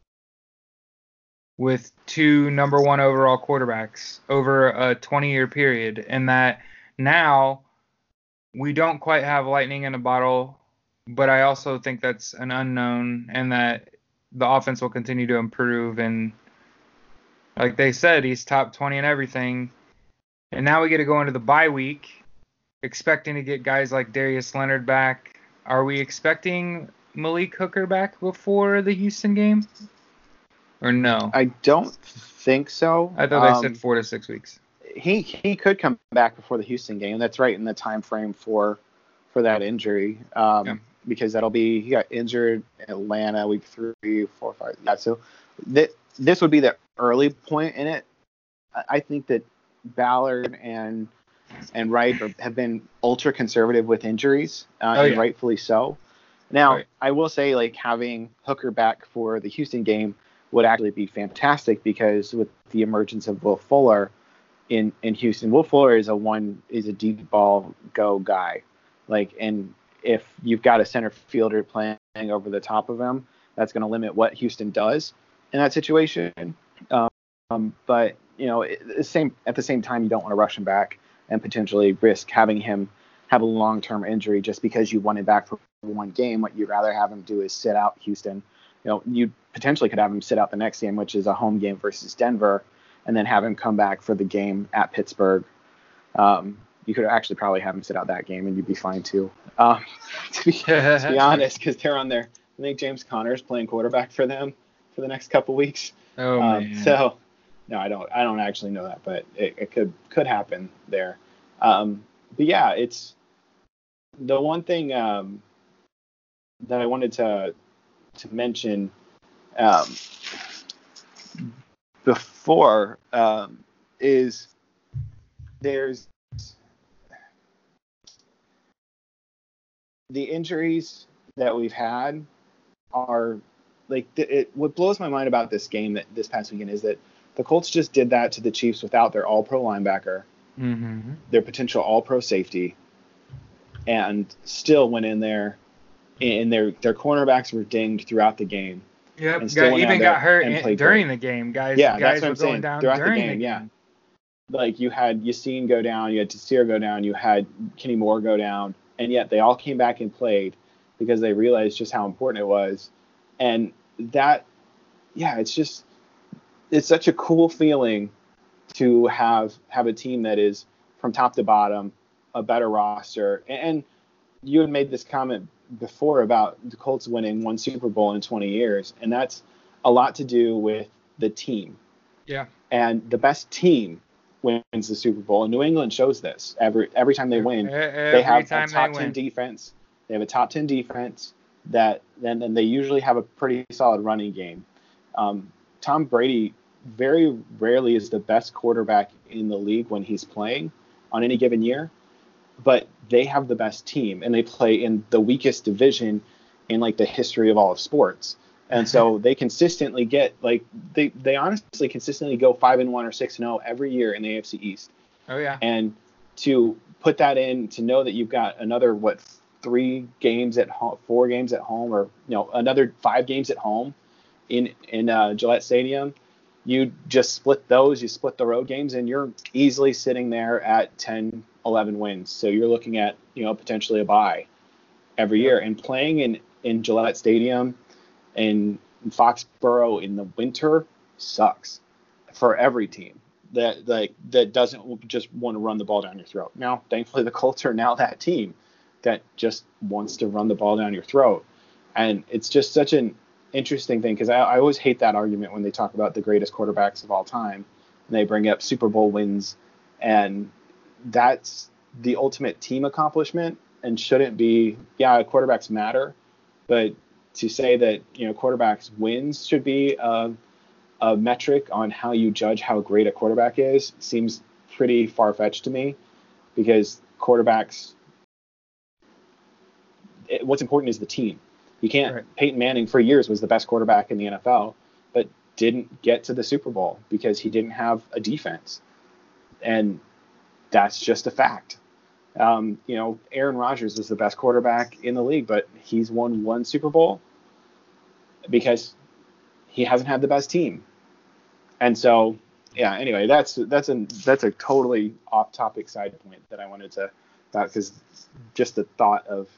with two number one overall quarterbacks over a twenty-year period, and that now we don't quite have lightning in a bottle, but I also think that's an unknown, and that the offense will continue to improve. And like they said, he's top twenty in everything. And now we get to go into the bye week, expecting to get guys like Darius Leonard back. Are we expecting Malik Hooker back before the Houston game? Or no? I don't think so. I thought they Um, said four to six weeks. He he could come back before the Houston game. That's right in the time frame for for that injury. Um, Yeah. Because that'll be he got injured in Atlanta week three, four, five. Yeah, so th- this would be the early point in it. I, I think that Ballard and and Wright are, have been ultra conservative with injuries, uh, Oh, and yeah. rightfully so. Now, Right. I will say, like, having Hooker back for the Houston game would actually be fantastic because with the emergence of Will Fuller in, in Houston, Will Fuller is a one is a deep ball go guy. Like, and if you've got a center fielder playing over the top of him, that's going to limit what Houston does in that situation. Um, but you know, it, the same at the same time, you don't want to rush him back and potentially risk having him have a long-term injury just because you want him back for one game. What you'd rather have him do is sit out Houston. You know, you potentially could have him sit out the next game, which is a home game versus Denver, and then have him come back for the game at Pittsburgh. Um, you could actually probably have him sit out that game, and you'd be fine too. Um, to, be, to be honest, because they're on their, I think James Conner's playing quarterback for them for the next couple weeks. Oh, um, man. So, no, I don't. I don't actually know that, but it, it could could happen there. Um, but yeah, it's the one thing um, that I wanted to to mention um, before um, is there's the injuries that we've had are like it. What blows my mind about this game that this past weekend is that the Colts just did that to the Chiefs without their All-Pro linebacker, Mm-hmm. their potential All-Pro safety, and still went in there, and their their cornerbacks were dinged throughout the game. Yep. And still Got, went even out there got hurt and in, played during great. the game. Guys, Yeah, guys that's what were I'm going saying. down Throughout the during game, the game. yeah. Like you had Yassine go down, you had Tassir go down, you had Kenny Moore go down, and yet they all came back and played because they realized just how important it was. And that, yeah, it's just, it's such a cool feeling to have have a team that is from top to bottom a better roster. And you had made this comment before about the Colts winning one Super Bowl in twenty years, and that's a lot to do with the team. Yeah. And the best team wins the Super Bowl, and New England shows this every every time they win. Every They have time a top they ten win. defense. They have a top ten defense that then then they usually have a pretty solid running game. Um, Tom Brady very rarely is the best quarterback in the league when he's playing on any given year, but they have the best team and they play in the weakest division in like the history of all of sports. And so they consistently get like they, they honestly consistently go five and one or six and zero every year in the A F C East. Oh yeah. And to put that in, to know that you've got another what three games at home, four games at home, or you know another five games at home in in uh, Gillette Stadium, you just split those, you split the road games, and you're easily sitting there at ten, eleven wins. So you're looking at you know potentially a bye every Yeah. year, and playing in in Gillette Stadium and Foxborough in the winter sucks for every team that like that doesn't just want to run the ball down your throat. Now, thankfully, the Colts are now that team that just wants to run the ball down your throat, and it's just such an interesting thing because I, I always hate that argument when they talk about the greatest quarterbacks of all time, and they bring up Super Bowl wins, and that's the ultimate team accomplishment and shouldn't be. Yeah, quarterbacks matter, but to say that you know quarterbacks wins should be a, a metric on how you judge how great a quarterback is seems pretty far-fetched to me because quarterbacks it, what's important is the team. You can't Right. Peyton Manning for years was the best quarterback in the N F L but didn't get to the Super Bowl because he didn't have a defense, and that's just a fact. Um, you know, Aaron Rodgers was the best quarterback in the league, but he's won one Super Bowl because he hasn't had the best team. And so, yeah. Anyway, that's that's a that's a totally off-topic side point that I wanted to about because just the thought of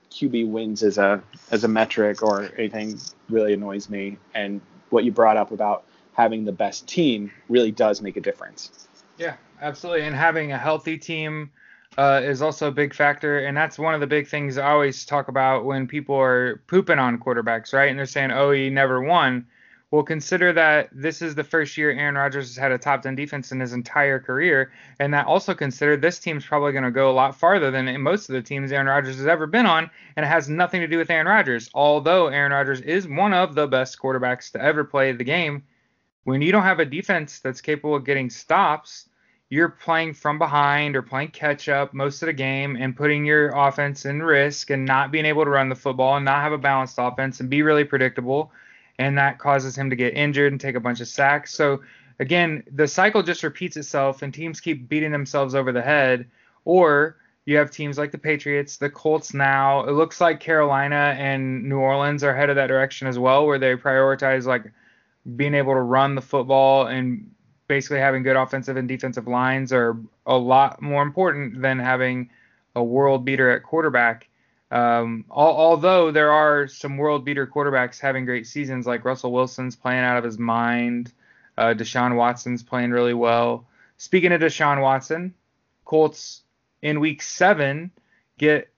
Q B wins as a as a metric or anything really annoys me. And what you brought up about having the best team really does make a difference. Yeah, absolutely. And having a healthy team uh, is also a big factor. And that's one of the big things I always talk about when people are pooping on quarterbacks, right? And they're saying, oh, he never won. Well, consider that this is the first year Aaron Rodgers has had a top ten defense in his entire career. And that also consider this team's probably going to go a lot farther than most of the teams Aaron Rodgers has ever been on. And it has nothing to do with Aaron Rodgers. Although Aaron Rodgers is one of the best quarterbacks to ever play the game, when you don't have a defense that's capable of getting stops, you're playing from behind or playing catch up most of the game and putting your offense in risk and not being able to run the football and not have a balanced offense and be really predictable. And that causes him to get injured and take a bunch of sacks. So again, the cycle just repeats itself and teams keep beating themselves over the head. Or you have teams like the Patriots, the Colts now. It looks like Carolina and New Orleans are headed that direction as well, where they prioritize like being able to run the football and basically having good offensive and defensive lines are a lot more important than having a world beater at quarterback. Um, al- although there are some world beater quarterbacks having great seasons, like Russell Wilson's playing out of his mind. Uh, Deshaun Watson's playing really well. Speaking of Deshaun Watson, Colts in week seven get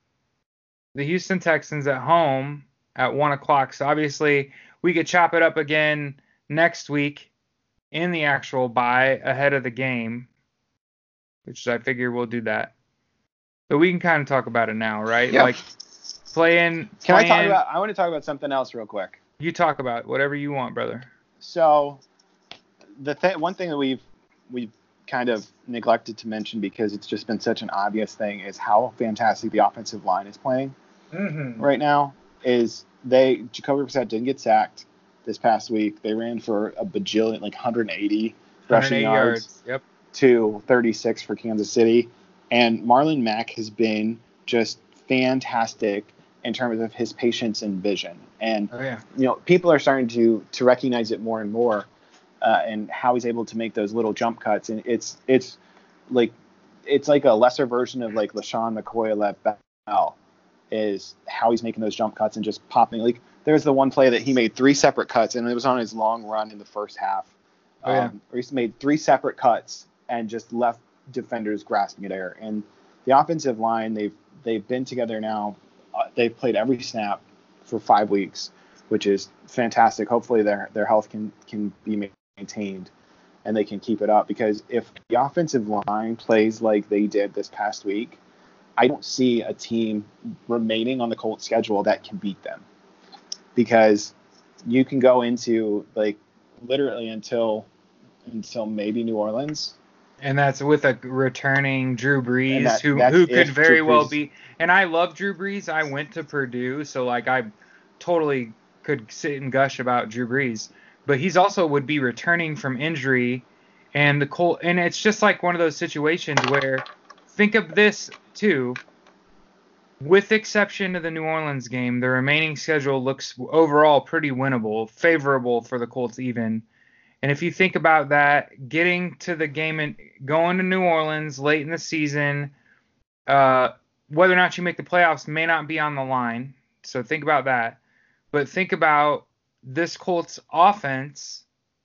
the Houston Texans at home at one o'clock. So obviously we could chop it up again next week in the actual bye ahead of the game, which I figure we'll do that. But we can kind of talk about it now, right? Yep. Like playing. Can playing, I talk about? I want to talk about something else real quick. You talk about whatever you want, brother. So the th- one thing that we've we've kind of neglected to mention because it's just been such an obvious thing is how fantastic the offensive line is playing mm-hmm. right now. Is they Jacoby Brissett didn't get sacked this past week. They ran for a bajillion, like one hundred eighty rushing yards, yards. Yep. to thirty-six for Kansas City. And Marlon Mack has been just fantastic in terms of his patience and vision. And, oh, yeah. you know, people are starting to to recognize it more and more uh, and how he's able to make those little jump cuts. And it's it's like it's like a lesser version of like LaShawn McCoy left Bell is how he's making those jump cuts and just popping. Like there's the one play that he made three separate cuts, and it was on his long run in the first half. Oh, yeah. Um, where he's made three separate cuts and just left defenders grasping at air. And the offensive line, they've they've been together now. Uh, they've played every snap for five weeks, which is fantastic. Hopefully their their health can can be maintained and they can keep it up, because if the offensive line plays like they did this past week, I don't see a team remaining on the Colts schedule that can beat them, because you can go into like literally until until maybe New Orleans. And that's with a returning Drew Brees, that, who who could very Drew well Brees, be. And I love Drew Brees. I went to Purdue, so like I totally could sit and gush about Drew Brees. But he's also would be returning from injury, and the Col- and it's just like one of those situations where, think of this too. With exception of the New Orleans game, the remaining schedule looks overall pretty winnable, favorable for the Colts even. And if you think about that, getting to the game and going to New Orleans late in the season, uh, whether or not you make the playoffs may not be on the line. So think about that. But think about this Colts offense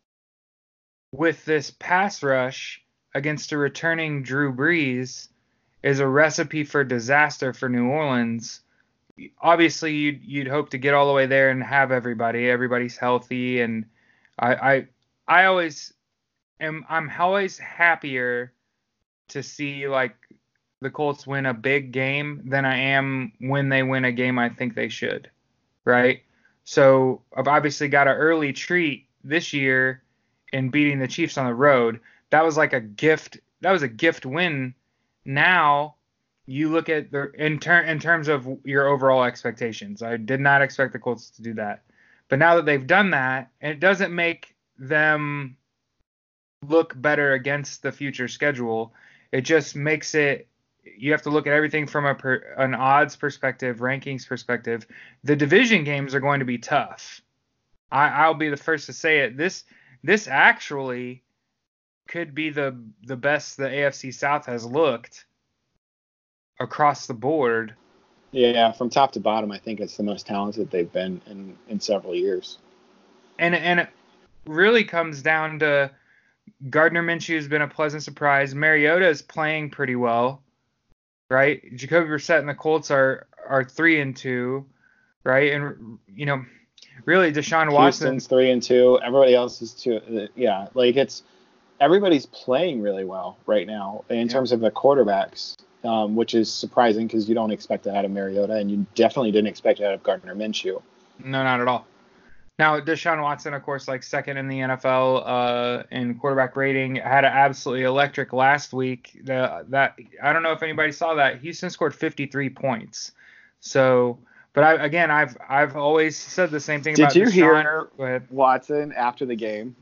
with this pass rush against a returning Drew Brees is a recipe for disaster for New Orleans. Obviously, you'd, you'd hope to get all the way there and have everybody. Everybody's healthy. And I, I I always am I'm always happier to see like the Colts win a big game than I am when they win a game I think they should, right? So I've obviously got an early treat this year in beating the Chiefs on the road. That was like a gift. That was a gift win. Now you look at the in ter- in terms of your overall expectations. I did not expect the Colts to do that, but now that they've done that, and it doesn't make them look better against the future schedule. It just makes it, you have to look at everything from a per, an odds perspective, rankings perspective. The division games are going to be tough. I, I'll be the first to say it. This this actually could be the the best the A F C South has looked across the board Yeah, from top to bottom, I think it's the most talented they've been in, in several years. And and it really comes down to Gardner Minshew has been a pleasant surprise. Mariota is playing pretty well, right? Jacoby Brissett and the Colts are are three and two, right? And you know, really Deshaun Watson. Houston's three and two. Everybody else is two. Yeah, like it's everybody's playing really well right now in Yeah. terms of the quarterbacks, um, which is surprising because you don't expect that out of Mariota, and you definitely didn't expect it out of Gardner Minshew. No, not at all. Now, Deshaun Watson, of course, like second in the N F L uh, in quarterback rating, had an absolutely electric last week. The, that I don't know if anybody saw that. Houston scored fifty-three points. So, but I, again, I've I've always said the same thing Did about you Deshaun. hear Go ahead. Watson after the game?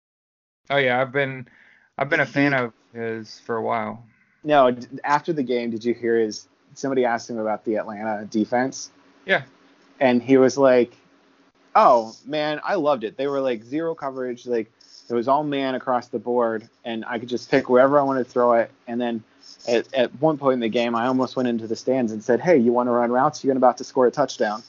Oh yeah, I've been I've been a He- fan of his for a while. No, d- after the game, did you hear his? Somebody asked him about the Atlanta defense, Yeah. and he was like, "Oh man, I loved it. They were like zero coverage, like it was all man across the board, and I could just pick wherever I wanted to throw it. And then at, at one point in the game, I almost went into the stands and said, 'Hey, you want to run routes? You're about to score a touchdown.'"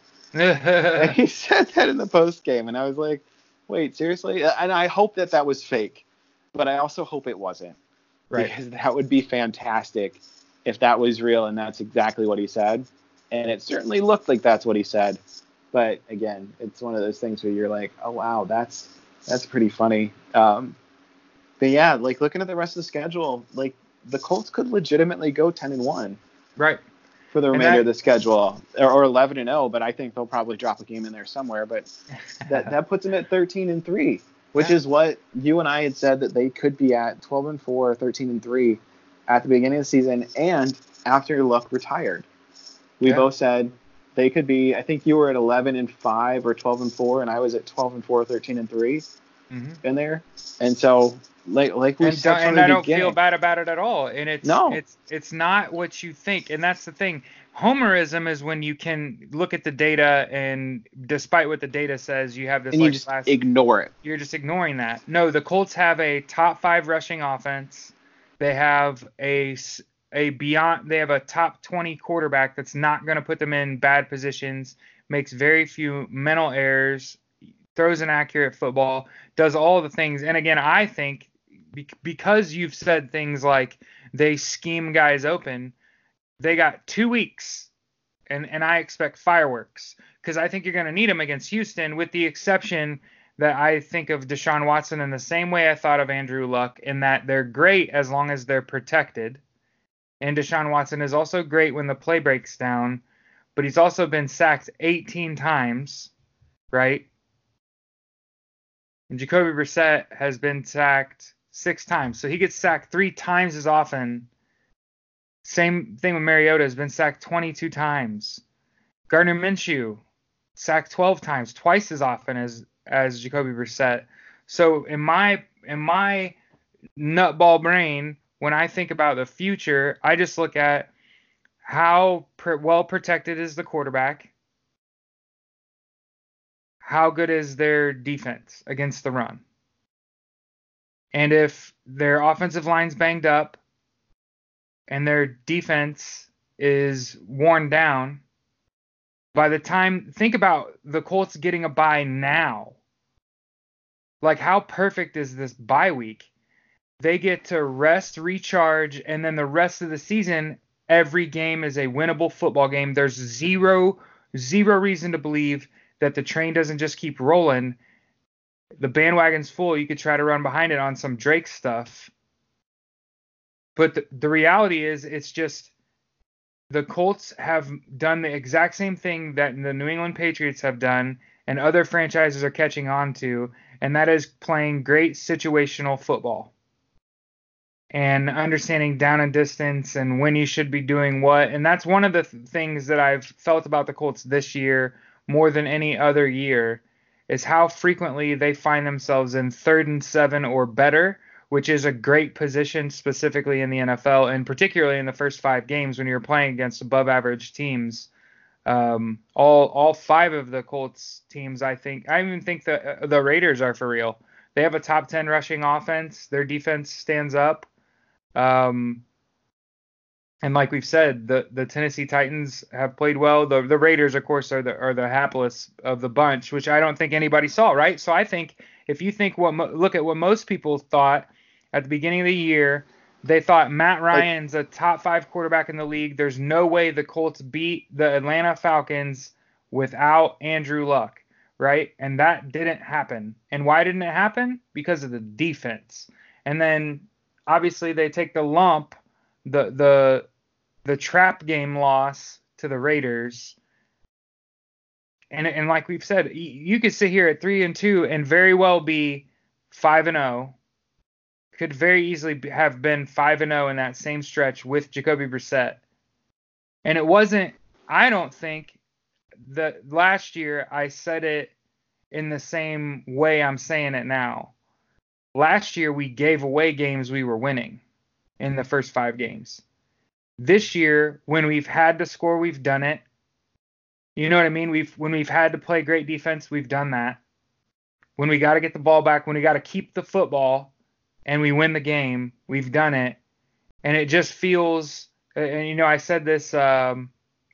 And he said that in the post game, and I was like, "Wait, seriously?" And I hope that that was fake, but I also hope it wasn't, Right. because that would be fantastic if that was real and that's exactly what he said. And it certainly looked like that's what he said. But again, it's one of those things where you're like, oh wow, that's that's pretty funny. Um, but yeah, like looking at the rest of the schedule, like the Colts could legitimately go ten and one Right. for the And remainder that- of the schedule, or, or eleven and zero. But I think they'll probably drop a game in there somewhere. But that that puts them at thirteen and three, which Yeah. is what you and I had said that they could be at twelve and four, thirteen and three at the beginning of the season, and after Luck retired. We Yeah. both said they could be. I think you were at eleven and five or twelve and four, and I was at twelve and four, thirteen and three Mhm. in there. And so, like like we and, said don't- from and the I don't beginning, feel bad about it at all. And it's No. it's it's not what you think. And that's the thing. Homerism is when you can look at the data, and despite what the data says, you have this and you like just last, ignore it. you're just ignoring that. No, the Colts have a top five rushing offense. They have a s- a beyond. They have a top twenty quarterback that's not going to put them in bad positions. Makes very few mental errors. Throws an accurate football. Does all the things. And again, I think be- because you've said things like they scheme guys open, they got two weeks, and and I expect fireworks because I think you're going to need them against Houston, with the exception that I think of Deshaun Watson in the same way I thought of Andrew Luck, in that they're great as long as they're protected. And Deshaun Watson is also great when the play breaks down, but he's also been sacked eighteen times, right? And Jacoby Brissett has been sacked six times. So he gets sacked three times as often. Same thing with Mariota, has been sacked twenty-two times. Gardner Minshew sacked twelve times, twice as often as as Jacoby Brissett. So in my in my nutball brain, when I think about the future, I just look at how pr- well protected is the quarterback, how good is their defense against the run, and if their offensive line's banged up and their defense is worn down, by the time, think about the Colts getting a bye now. Like, how perfect is this bye week? They get to rest, recharge, and then the rest of the season, every game is a winnable football game. There's zero, zero reason to believe that the train doesn't just keep rolling. The bandwagon's full. You could try to run behind it on some Drake stuff. But the, the reality is, it's just the Colts have done the exact same thing that the New England Patriots have done, and other franchises are catching on to, and that is playing great situational football and understanding down and distance and when you should be doing what. And that's one of the th- things that I've felt about the Colts this year more than any other year, is how frequently they find themselves in third and seven or better, which is a great position specifically in the N F L, and particularly in the first five games when you're playing against above average teams. Um, all all five of the Colts teams, I think, I even think the the Raiders are for real. They have a top ten rushing offense. Their defense stands up. Um, And like we've said, the, the Tennessee Titans have played well. The the Raiders, of course, are the are the hapless of the bunch, which I don't think anybody saw, right? So I think if you think what mo- look at what most people thought at the beginning of the year, they thought Matt Like, Ryan's a top five quarterback in the league. There's no way the Colts beat the Atlanta Falcons without Andrew Luck, right? And that didn't happen. And why didn't it happen? Because of the defense. And then obviously they take the lump, the the the trap game loss to the Raiders. And and like we've said, you could sit here at three and two and very well be five and zero. Could very easily have been five and zero in that same stretch with Jacoby Brissett. And it wasn't. I don't think that last year I said it in the same way I'm saying it now. Last year we gave away games we were winning in the first five games. This year, when we've had to score, we've done it. You know what I mean? We've when we've had to play great defense, we've done that. When we got to get the ball back, when we got to keep the football, and we win the game, we've done it. And it just feels. And you know, I said this, um,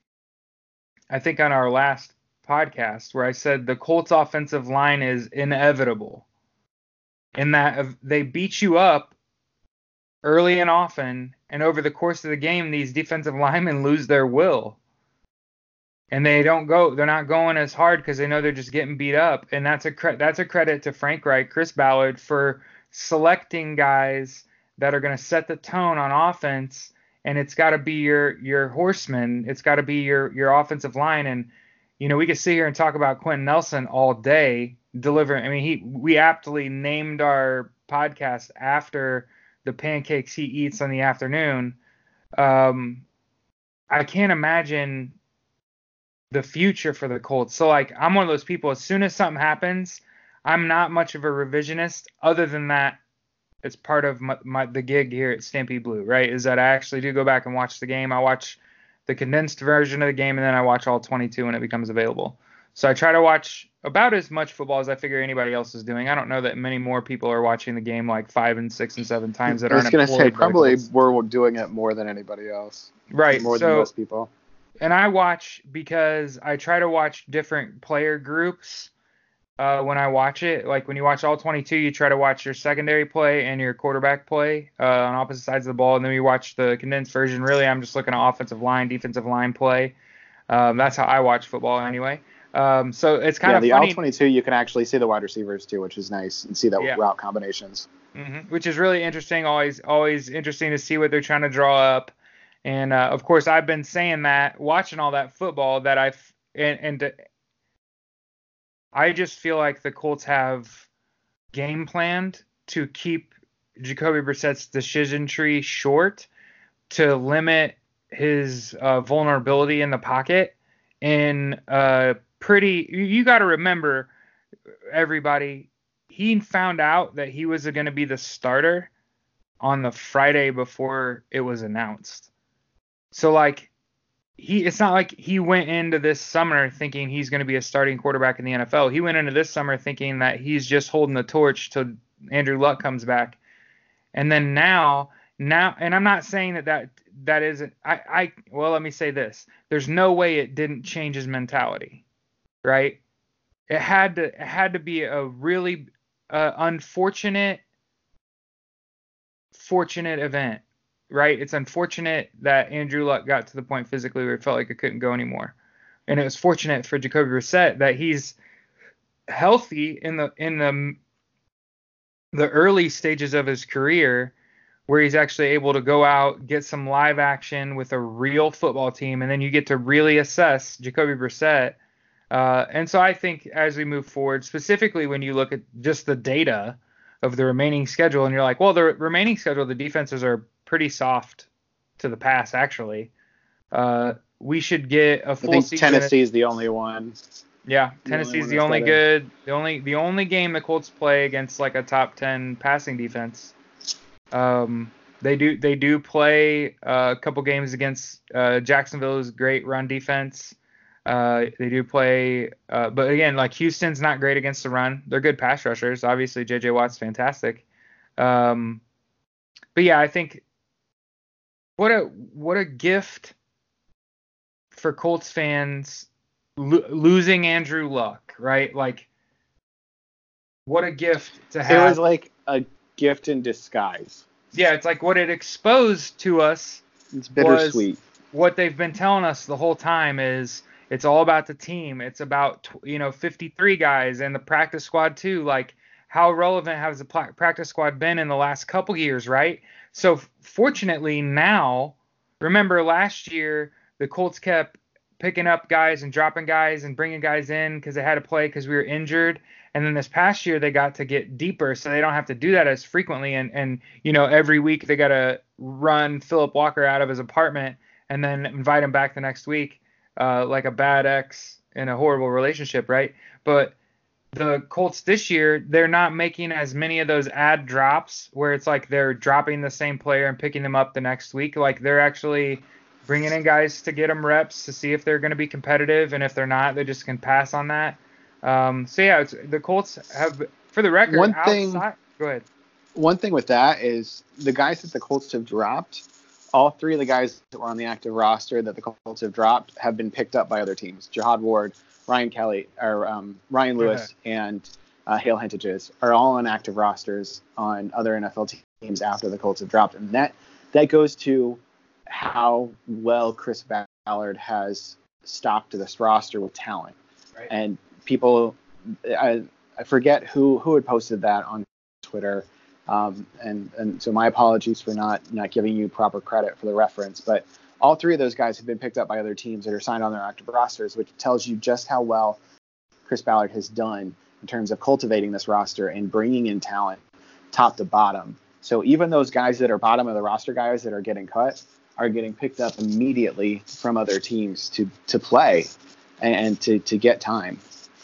I think on our last podcast, where I said the Colts' offensive line is inevitable, in that they beat you up early and often, and over the course of the game, these defensive linemen lose their will. And they don't go, they're not going as hard because they know they're just getting beat up. And that's a cre- that's a credit to Frank Reich, Chris Ballard, for selecting guys that are going to set the tone on offense. And it's got to be your your horsemen. It's got to be your your offensive line. And you know, we could sit here and talk about Quentin Nelson all day delivering. I mean, he we aptly named our podcast after the pancakes he eats in the afternoon. Um, I can't imagine the future for the Colts. So like I'm one of those people, as soon as something happens, I'm not much of a revisionist. Other than that, it's part of my, my the gig here at Stampede Blue, right? Is that I actually do go back and watch the game. I watch the condensed version of the game, and then I watch all twenty-two when it becomes available. So I try to watch about as much football as I figure anybody else is doing. I don't know that many more people are watching the game like five and six and seven times that I was aren't going to say, employed by the probably Colts. we're doing it more than anybody else. Right. More so than most people. And I watch because I try to watch different player groups uh, when I watch it. Like when you watch all twenty-two, you try to watch your secondary play and your quarterback play uh, on opposite sides of the ball. And then you watch the condensed version. Really, I'm just looking at offensive line, defensive line play. Um, that's how I watch football anyway. Um, so it's kind yeah, of the funny. all twenty-two, you can actually see the wide receivers too, which is nice, and see that Yeah. route combinations. Mm-hmm. Which is really interesting. Always, always interesting to see what they're trying to draw up. And uh, of course, I've been saying that, watching all that football, that I've and, and I just feel like the Colts have game planned to keep Jacoby Brissett's decision tree short, to limit his uh, vulnerability in the pocket. And uh, pretty, you, you got to remember, everybody, he found out that he was going to be the starter on the Friday before it was announced. So like he it's not like he went into this summer thinking he's going to be a starting quarterback in the N F L. He went into this summer thinking that he's just holding the torch till Andrew Luck comes back. And then now now and I'm not saying that that that isn't I I well, let me say this. There's no way it didn't change his mentality, right? It had to it had to be a really uh, unfortunate fortunate event, right? It's unfortunate that Andrew Luck got to the point physically where it felt like it couldn't go anymore. And it was fortunate for Jacoby Brissett that he's healthy in the in the the early stages of his career, where he's actually able to go out, get some live action with a real football team, and then you get to really assess Jacoby Brissett. Uh, and so I think as we move forward, specifically when you look at just the data of the remaining schedule, and you're like, well, the remaining schedule, the defenses are pretty soft to the pass, actually. Uh, we should get a full I think season. Tennessee is the only one. Yeah, The Tennessee's only the one only that's got it. good, the only the only game the Colts play against like a top ten passing defense. Um, they do they do play uh, a couple games against uh, Jacksonville's great run defense. Uh, they do play, uh, but again, like Houston's not great against the run. They're good pass rushers. Obviously, J J Watt's fantastic. Um, but yeah, I think what a what a gift for Colts fans lo- losing Andrew Luck, right? Like, what a gift to It have. was like a gift in disguise. Yeah, it's like what it exposed to us It's was bittersweet. what they've been telling us the whole time is it's all about the team. It's about, you know, fifty-three guys and the practice squad too. Like, how relevant has the practice squad been in the last couple years, right? So fortunately now, remember last year the Colts kept picking up guys and dropping guys and bringing guys in because they had to play because we were injured. And then this past year they got to get deeper, so they don't have to do that as frequently. And and you know every week they got to run Philip Walker out of his apartment and then invite him back the next week, uh, like a bad ex in a horrible relationship, right? But the Colts this year, they're not making as many of those ad drops where it's like they're dropping the same player and picking them up the next week. Like they're actually bringing in guys to get them reps to see if they're going to be competitive, and if they're not, they just can pass on that. Um, so yeah, it's, the Colts have, for the record, One thing, outside. Go ahead. one thing with that is the guys that the Colts have dropped. All three of the guys that were on the active roster that the Colts have dropped have been picked up by other teams. Jihad Ward, Ryan Kelly, or um, Ryan Lewis, and uh, Hale Hintages are all on active rosters on other N F L teams after the Colts have dropped, and that that goes to how well Chris Ballard has stocked this roster with talent. Right. And people, I, I forget who who had posted that on Twitter. Um, and, and so my apologies for not, not giving you proper credit for the reference, but all three of those guys have been picked up by other teams that are signed on their active rosters, which tells you just how well Chris Ballard has done in terms of cultivating this roster and bringing in talent top to bottom. So even those guys that are bottom of the roster guys that are getting cut are getting picked up immediately from other teams to, to play and, and to, to get time.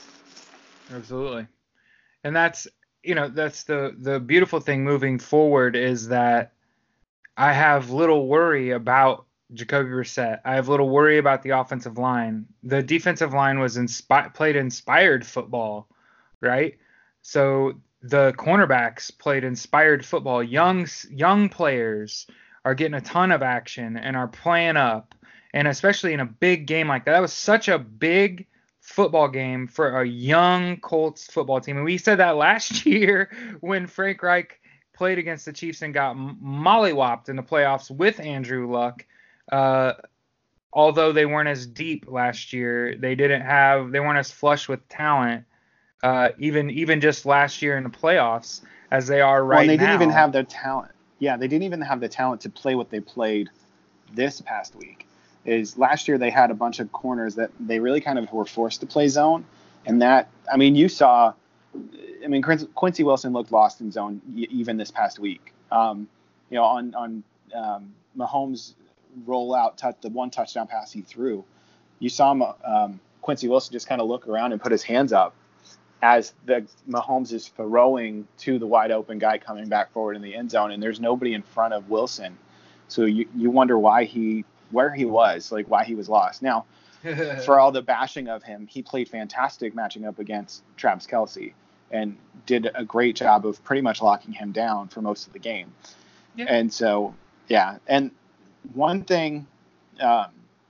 Absolutely. And that's, you know, that's the the beautiful thing moving forward is that I have little worry about Jacoby Brissett. I have little worry about the offensive line. The defensive line was inspi- played inspired football, right? So the cornerbacks played inspired football. Young young players are getting a ton of action and are playing up, and especially in a big game like that. That was such a big football game for a young Colts football team. And we said that last year when Frank Reich played against the Chiefs and got mollywopped in the playoffs with Andrew Luck. Uh, although they weren't as deep last year, they didn't have, they weren't as flush with talent. Uh, even even just last year in the playoffs as they are right now. Well, and they now. didn't even have the talent. Yeah, they didn't even have the talent to play what they played this past week. Is last year they had a bunch of corners that they really kind of were forced to play zone, and that, I mean, you saw, I mean, Quincy Wilson looked lost in zone even this past week. Um, you know, on on um, Mahomes' rollout, touch, the one touchdown pass he threw, you saw um, Quincy Wilson just kind of look around and put his hands up as the Mahomes is throwing to the wide open guy coming back forward in the end zone, and there's nobody in front of Wilson. So you, you wonder why he, where he was, like why he was lost. Now, for all the bashing of him, he played fantastic matching up against Travis Kelce and did a great job of pretty much locking him down for most of the game. Yeah. And so, yeah. And one thing um,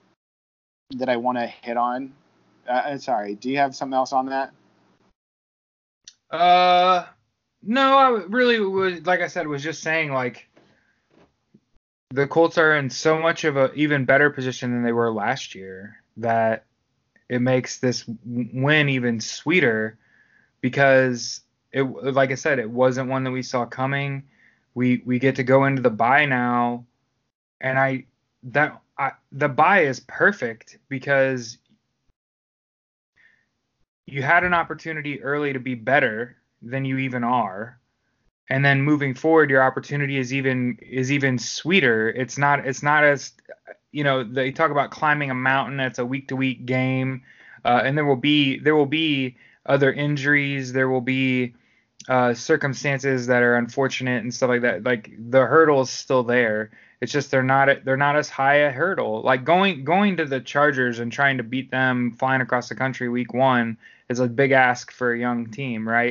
that I want to hit on, uh, sorry, do you have something else on that? Uh, no, I really was, like I said, was just saying, like, the Colts are in so much of a even better position than they were last year that it makes this win even sweeter because it, like I said, it wasn't one that we saw coming. We we get to go into the bye now, and I that I, the bye is perfect because you had an opportunity early to be better than you even are. And then moving forward, your opportunity is even is even sweeter. It's not it's not as, you know, they talk about climbing a mountain. It's a week to week game, uh, and there will be there will be other injuries. There will be uh, circumstances that are unfortunate and stuff like that. Like the hurdle is still there. It's just they're not they're not as high a hurdle. Like going going to the Chargers and trying to beat them flying across the country week one is a big ask for a young team, right?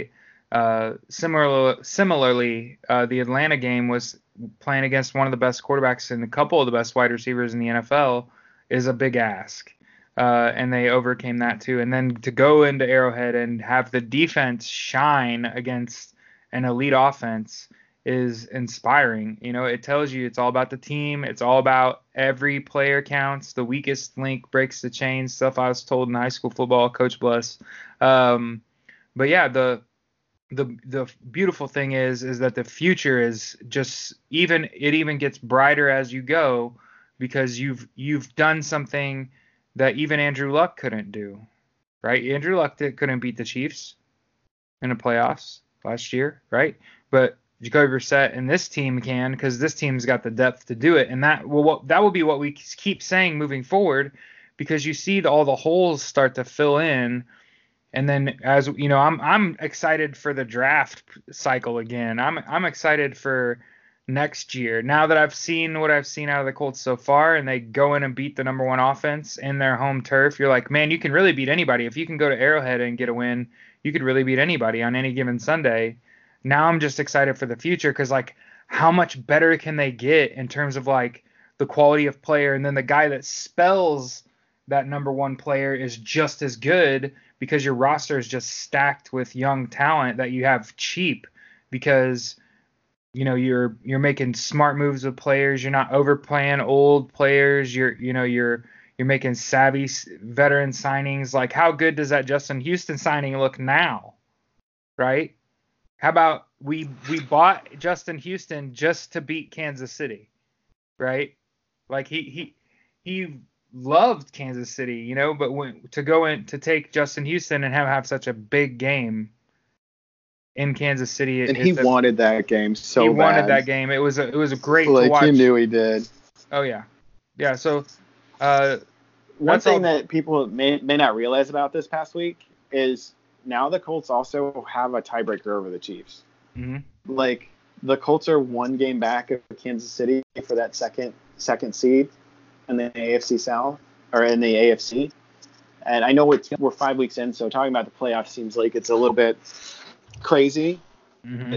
Uh, similar, similarly, uh, the Atlanta game was playing against one of the best quarterbacks and a couple of the best wide receivers in the N F L is a big ask. Uh, and they overcame that too. And then to go into Arrowhead and have the defense shine against an elite offense is inspiring. You know, it tells you it's all about the team. It's all about every player counts. The weakest link breaks the chain. Stuff I was told in high school football, Coach Bless. Um, but yeah, the the the beautiful thing is is that the future is just even it even gets brighter as you go because you've you've done something that even Andrew Luck couldn't do, right? Andrew Luck did, couldn't beat the Chiefs in the playoffs last year, right? But Jacoby Brissett and this team can because this team's got the depth to do it, and that will what, that will be what we keep saying moving forward because you see the, all the holes start to fill in. And then, as you know, I'm I'm excited for the draft cycle again. I'm I'm excited for next year. Now that I've seen what I've seen out of the Colts so far, and they go in and beat the number one offense in their home turf, you're like, man, you can really beat anybody. If you can go to Arrowhead and get a win, you could really beat anybody on any given Sunday. Now I'm just excited for the future because, like, how much better can they get in terms of like the quality of player, and then the guy that spells that number one player is just as good because your roster is just stacked with young talent that you have cheap because you know you're you're making smart moves with players, you're not overplaying old players, you're you know you're you're making savvy veteran signings. Like, how good does that Justin Houston signing look now, right? How about we we bought Justin Houston just to beat Kansas City, right? Like he he he loved Kansas City, you know, but when, to go in to take Justin Houston and have have such a big game in Kansas City, and he a, wanted that game so he bad. wanted that game. It was a, it was a great like, to watch. He knew he did. Oh yeah, yeah. So uh, one thing all... that people may may not realize about this past week is now the Colts also have a tiebreaker over the Chiefs. Mm-hmm. Like, the Colts are one game back of Kansas City for that second second seed in the A F C South, or in the A F C. And I know it's, we're five weeks in, so talking about the playoffs seems like it's a little bit crazy. Mm-hmm.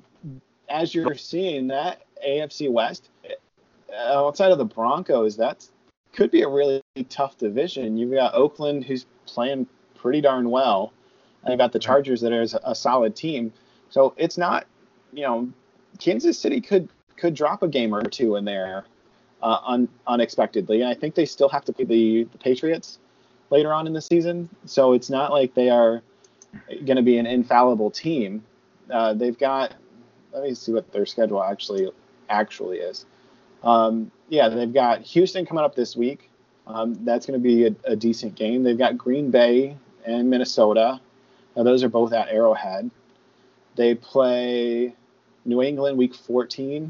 As you're seeing that A F C West, outside of the Broncos, that could be a really tough division. You've got Oakland, who's playing pretty darn well, and you've got the Chargers that are a solid team. So it's not, you know, Kansas City could could drop a game or two in there uh, un, unexpectedly. And I think they still have to play the, the Patriots later on in the season. So it's not like they are going to be an infallible team. Uh, they've got, let me see what their schedule actually actually is. Um, yeah, they've got Houston coming up this week. Um, that's going to be a, a decent game. They've got Green Bay and Minnesota. Now, those are both at Arrowhead. They play New England week fourteen,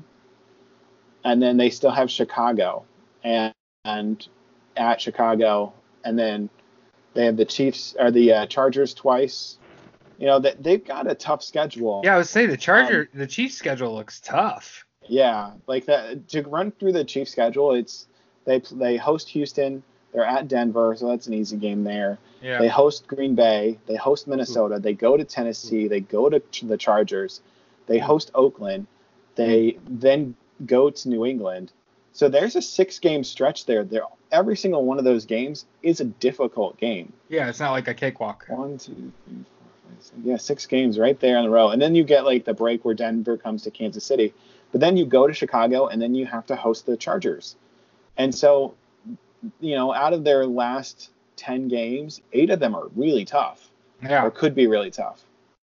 and then they still have Chicago and, and at Chicago, and then they have the Chiefs or the uh, Chargers twice. You know, that they've got a tough schedule. Yeah, I would say the Charger, um, the Chiefs schedule looks tough. Yeah, like that to run through the Chiefs schedule. It's they they host Houston. They're at Denver, so that's an easy game there. Yeah. They host Green Bay. They host Minnesota. They go to Tennessee. They go to the Chargers. They host Oakland. They then go to New England. So there's a six-game stretch there. There, every single one of those games is a difficult game. Yeah, it's not like a cakewalk. One, two, three, four, five, six. Yeah, six games right there in a row. And then you get like the break where Denver comes to Kansas City. But then you go to Chicago, and then you have to host the Chargers. And so, you know, out of their last ten games, eight of them are really tough. Yeah. Or could be really tough.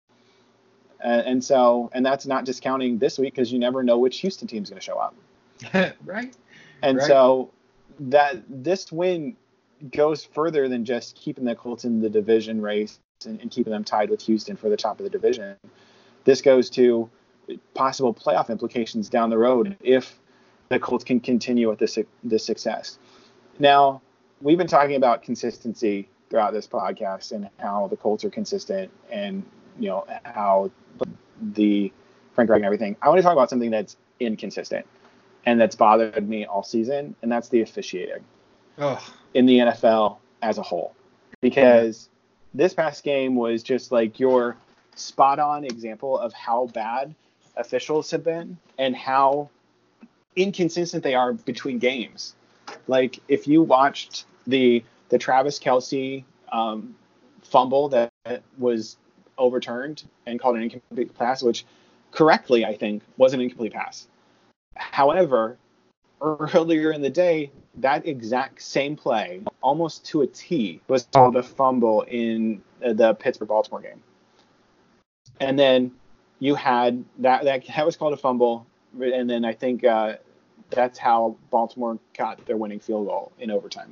And, and so, and that's not discounting this week because you never know which Houston team's going to show up. Right. And right. so that this win goes further than just keeping the Colts in the division race and, and keeping them tied with Houston for the top of the division. This goes to possible playoff implications down the road if the Colts can continue with this this success. Now, we've been talking about consistency throughout this podcast and how the Colts are consistent and, you know, how the Frank Reich and everything. I want to talk about something that's inconsistent and that's bothered me all season, and that's the officiating Ugh. in the N F L as a whole. Because this past game was just like your spot on example of how bad officials have been and how inconsistent they are between games. Like if you watched the the Travis Kelce um, fumble that was overturned and called an incomplete pass, which correctly I think was an incomplete pass. However, earlier in the day, that exact same play, almost to a T, was called a fumble in the Pittsburgh-Baltimore game. And then you had that, that that was called a fumble, and then I think uh, that's how Baltimore got their winning field goal in overtime.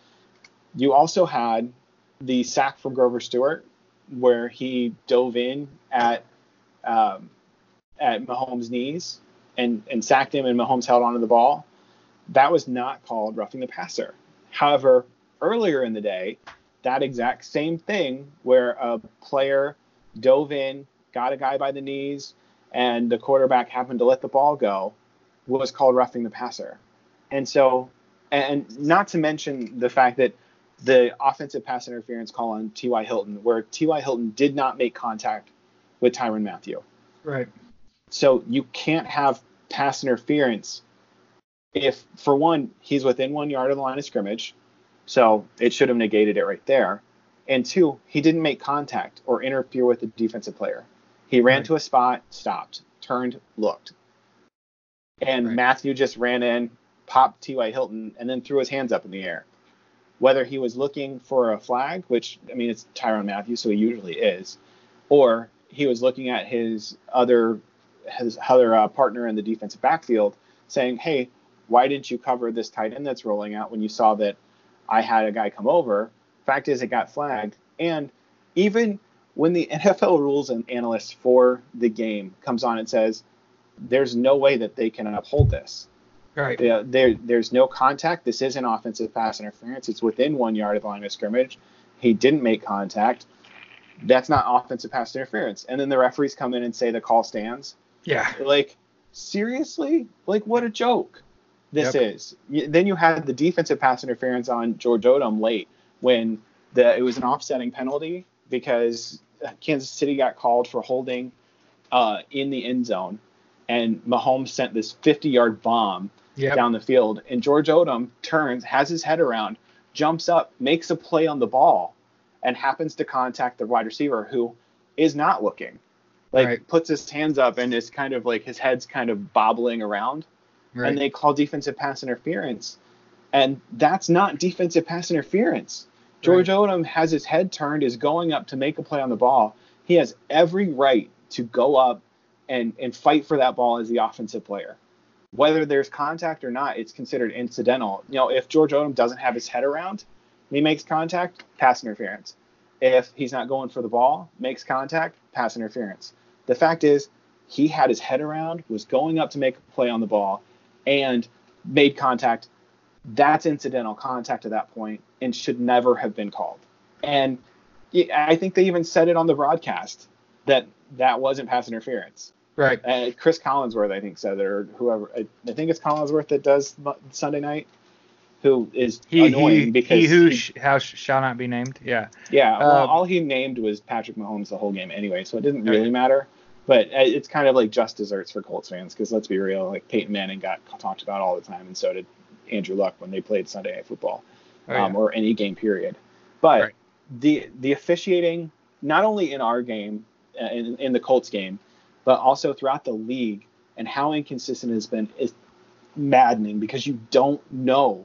You also had the sack from Grover Stewart, where he dove in at um, at Mahomes' knees and, and sacked him, and Mahomes held onto the ball. That was not called roughing the passer. However, earlier in the day, that exact same thing where a player dove in, got a guy by the knees, and the quarterback happened to let the ball go, was called roughing the passer. And so, and not to mention the fact that the offensive pass interference call on T Y. Hilton, where T Y. Hilton did not make contact with Tyrann Mathieu. Right. So you can't have pass interference if, for one, he's within one yard of the line of scrimmage, so it should have negated it right there. And two, he didn't make contact or interfere with the defensive player. He ran right. to a spot, stopped, turned, looked. And right. Mathieu just ran in, popped T Y. Hilton, and then threw his hands up in the air. Whether he was looking for a flag, which, I mean, it's Tyrann Mathieu, so he usually is, or he was looking at his other his other uh, partner in the defensive backfield saying, hey, why didn't you cover this tight end that's rolling out when you saw that I had a guy come over? Fact is, it got flagged. And even when the N F L rules and analyst for the game comes on and says, there's no way that they can uphold this. Right. There, there, there's no contact. This isn't offensive pass interference. It's within one yard of the line of scrimmage. He didn't make contact. That's not offensive pass interference. And then the referees come in and say the call stands. Yeah. Like, seriously? Like, what a joke this Yep. is. Then you had the defensive pass interference on George Odom late when the it was an offsetting penalty because Kansas City got called for holding uh, in the end zone. And Mahomes sent this fifty-yard bomb yep. down the field. And George Odom turns, has his head around, jumps up, makes a play on the ball, and happens to contact the wide receiver who is not looking. Like, right. puts his hands up and is kind of like his head's kind of bobbling around. Right. And they call defensive pass interference. And that's not defensive pass interference. George right. Odom has his head turned, is going up to make a play on the ball. He has every right to go up and, and fight for that ball as the offensive player. Whether there's contact or not, it's considered incidental. You know, if George Odom doesn't have his head around and he makes contact, pass interference. If he's not going for the ball, makes contact, pass interference. The fact is, he had his head around, was going up to make a play on the ball, and made contact. That's incidental contact at that point and should never have been called. And I think they even said it on the broadcast that that wasn't pass interference. Right. Uh, Chris Collinsworth, I think, said it, or whoever. I, I think it's Collinsworth that does Sunday night, who is he, annoying he, because he who he, sh- how shall not be named. Yeah. Yeah. Well, uh, all he named was Patrick Mahomes the whole game anyway, so it didn't really okay. matter. But it's kind of like just desserts for Colts fans because let's be real, like Peyton Manning got talked about all the time, and so did Andrew Luck when they played Sunday Night Football, oh, yeah. um, or any game period. But right. the the officiating, not only in our game, uh, in, in the Colts game, but also throughout the league, and how inconsistent it has been, is maddening because you don't know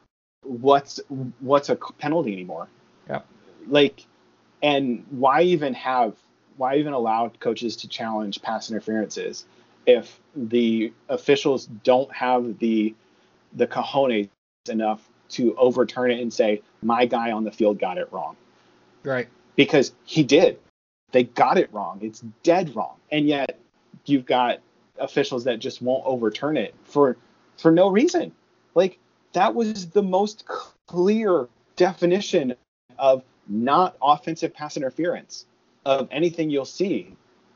what's what's a penalty anymore. Yeah. Like, and why even have why even allow coaches to challenge pass interferences if the officials don't have the the cojones enough to overturn it and say, my guy on the field got it wrong. Right. Because he did. They got it wrong. It's dead wrong. And yet you've got officials that just won't overturn it for for no reason. Like, that was the most clear definition of not offensive pass interference of anything you'll see.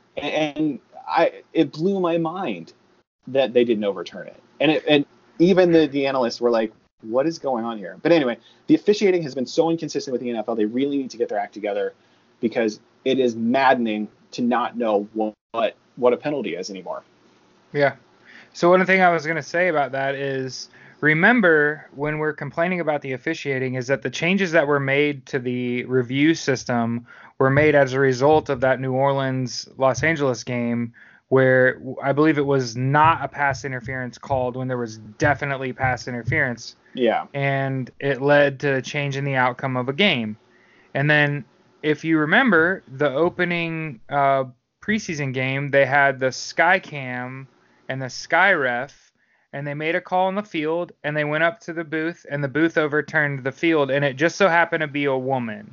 And I it blew my mind that they didn't overturn it. And it, and even the, the analysts were like, what is going on here? But anyway, the officiating has been so inconsistent with the N F L. They really need to get their act together because it is maddening to not know what what, what a penalty is anymore. Yeah. So one thing I was going to say about that is, remember when we're complaining about the officiating is that the changes that were made to the review system were made as a result of that New Orleans Los Angeles game, where I believe it was not a pass interference called when there was definitely pass interference. Yeah. And it led to changing the outcome of a game. And then if you remember the opening uh, preseason game, they had the Sky Cam and the Sky Ref, and they made a call on the field, and they went up to the booth, and the booth overturned the field, and it just so happened to be a woman.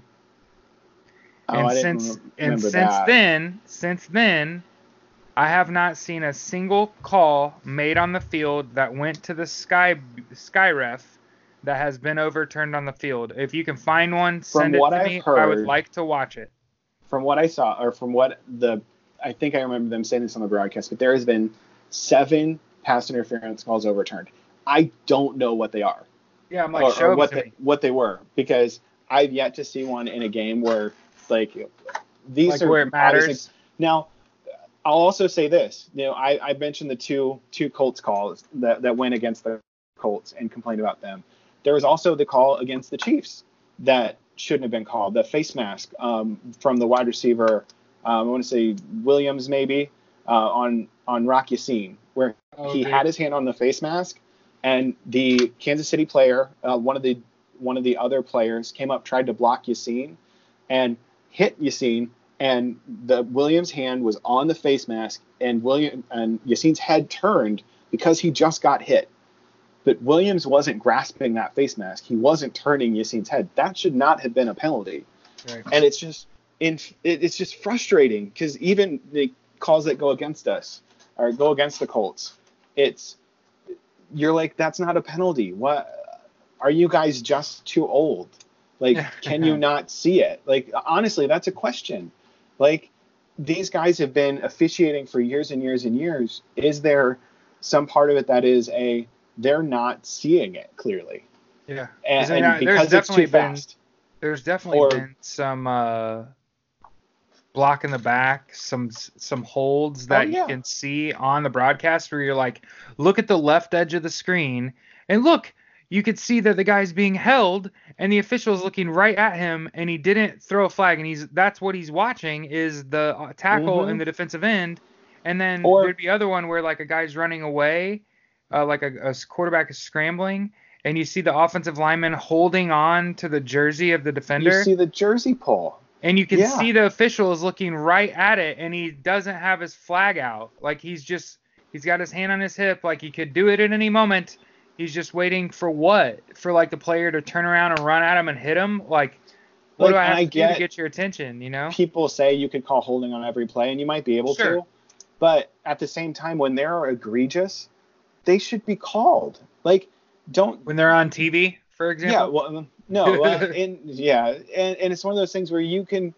Oh, and I since didn't and remember since that. then, since then, I have not seen a single call made on the field that went to the Sky Sky Ref that has been overturned on the field. If you can find one, send From it what to I've me. I would heard- like to watch it. From what I saw, or from what the, I think I remember them saying this on the broadcast, but there has been seven pass interference calls overturned. I don't know what they are. Yeah, I'm like, or, show or them what to they, me. what they were, because I've yet to see one in a game where, like, these Like are where it matters. obviously- Now, I'll also say this. You know, I, I mentioned the two two Colts calls that, that went against the Colts and complained about them. There was also the call against the Chiefs that shouldn't have been called. The face mask um, from the wide receiver, um, I want to say Williams maybe, uh, on on Rock Yassin, where Oh, he dude. had his hand on the face mask, and the Kansas City player, uh, one of the one of the other players, came up, tried to block Yassin, and hit Yassin, and the Williams hand was on the face mask, and William and Yassin's head turned because he just got hit. But Williams wasn't grasping that face mask. He wasn't turning Yassin's head. That should not have been a penalty. Right. And it's just in, it, it's just frustrating because even the calls that go against us or go against the Colts, it's you're like, that's not a penalty. What are you guys just too old? Like, can you not see it? Like, honestly, that's a question. Like, these guys have been officiating for years and years and years. Is there some part of it that is a they're not seeing it clearly? Yeah. And, I mean, and I- because there's it's too definitely been fast. there's definitely Or- been some uh, block in the back, some some holds that Oh, yeah. you can see on the broadcast where you're like, look at the left edge of the screen, and look, you could see that the guy's being held, and the official's looking right at him, and he didn't throw a flag, and he's that's what he's watching is the uh, tackle Mhm. and the defensive end, and then Or- there'd be other one where like a guy's running away, uh, like a, a quarterback is scrambling, and you see the offensive lineman holding on to the jersey of the defender. You see the jersey pull. And you can Yeah. see the official is looking right at it, and he doesn't have his flag out. Like he's just, he's got his hand on his hip, like he could do it at any moment. He's just waiting for what? For like the player to turn around and run at him and hit him? Like, what Like, do I and have I to do to get- get your attention, you know? People say you could call holding on every play, and you might be able Sure. to. But at the same time, when they're egregious, they should be called. Like, don't When they're on T V, for example? Yeah, well, no, uh, and yeah, and, and it's one of those things where you can,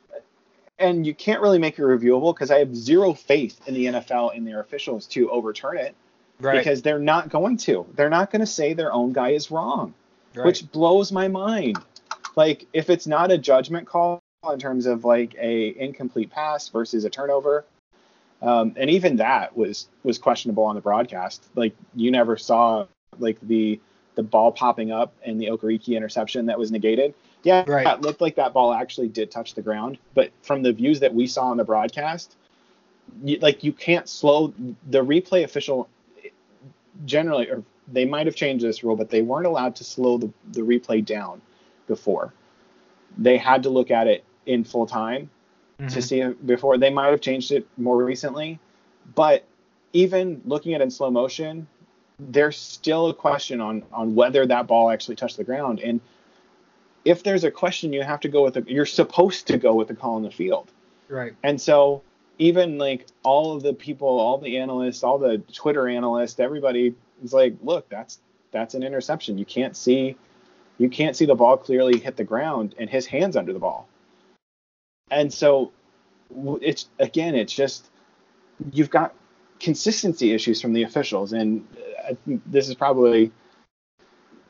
and you can't really make it reviewable because I have zero faith in the N F L and their officials to overturn it right. because they're not going to. They're not going to say their own guy is wrong, right. which blows my mind. Like, if it's not a judgment call in terms of like a incomplete pass versus a turnover, um, and even that was was questionable on the broadcast. Like, you never saw like the the ball popping up and the Okereke interception that was negated. Yeah, Right. it looked like that ball actually did touch the ground, but from the views that we saw on the broadcast, you, like you can't slow the replay official. Generally, or they might have changed this rule, but they weren't allowed to slow the, the replay down before. They had to look at it in full time to Mhm. see it before. They might have changed it more recently, but even looking at it in slow motion, there's still a question on on whether that ball actually touched the ground. And if there's a question, you have to go with the, you're supposed to go with the call on the field. Right. And so even like all of the people, all the analysts, all the Twitter analysts, everybody is like, look, that's that's an interception. You can't see you can't see the ball clearly hit the ground and his hands under the ball. And so it's again, it's just you've got consistency issues from the officials, and uh, this is probably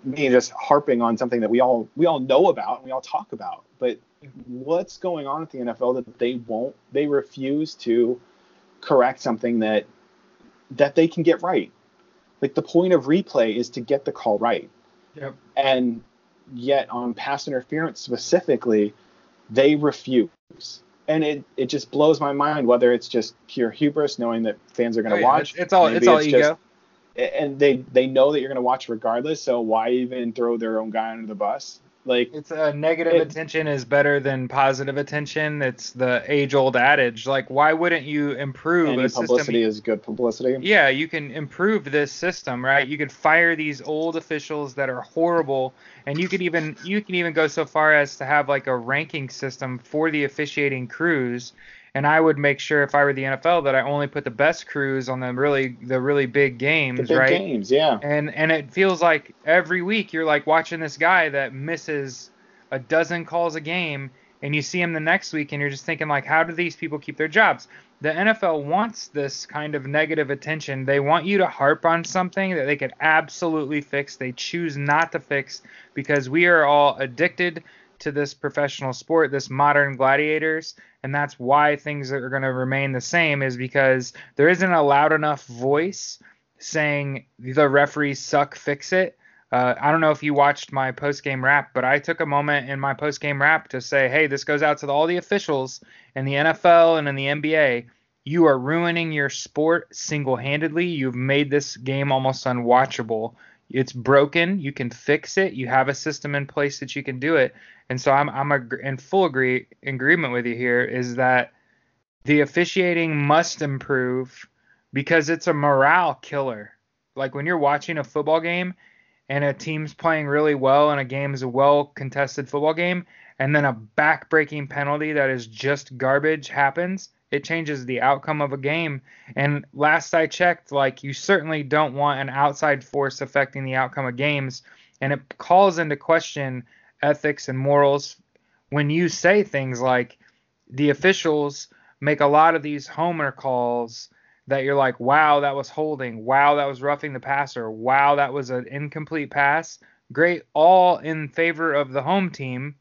me just harping on something that we all we all know about and we all talk about. But what's going on at the N F L that they won't they refuse to correct something that that they can get right? Like, the point of replay is to get the call right. Yep. And yet on pass interference specifically, they refuse. And it, it just blows my mind, whether it's just pure hubris, knowing that fans are going to Oh, yeah. watch. It's, it's all Maybe it's all it's ego. just- and they, they know that you're going to watch regardless, so why even throw their own guy under the bus? Like, It's uh, negative it- attention is better than positive attention. It's the age-old adage. Like, why wouldn't you improve any a system? publicity is good publicity. Yeah, you can improve this system, right? You could fire these old officials that are horrible, and you could even you can even go so far as to have like a ranking system for the officiating crews. And I would make sure, if I were the N F L, that I only put the best crews on the really the really big games, The big right? games, yeah. And and it feels like every week you're like watching this guy that misses a dozen calls a game, and you see him the next week, and you're just thinking, like, how do these people keep their jobs? The N F L wants this kind of negative attention. They want you to harp on something that they could absolutely fix. They choose not to fix because we are all addicted to this professional sport, this modern gladiators, and that's why things are going to remain the same, is because there isn't a loud enough voice saying the referees suck, fix it. Uh, I don't know if you watched my post-game wrap, but I took a moment in my post-game wrap to say, hey, this goes out to all the officials in the N F L and in the N B A. You are ruining your sport single-handedly. You've made this game almost unwatchable. It's broken. You can fix it. You have a system in place that you can do it. And so I'm I'm a, in full agree agreement with you here, is that the officiating must improve because it's a morale killer. Like, when you're watching a football game and a team's playing really well and a game is a well-contested football game, and then a back-breaking penalty that is just garbage happens, it changes the outcome of a game. And last I checked, like, you certainly don't want an outside force affecting the outcome of games, and it calls into question ethics and morals when you say things like the officials make a lot of these homer calls that you're like, wow, that was holding, wow, that was roughing the passer, wow, that was an incomplete pass. Great, all in favor of the home team.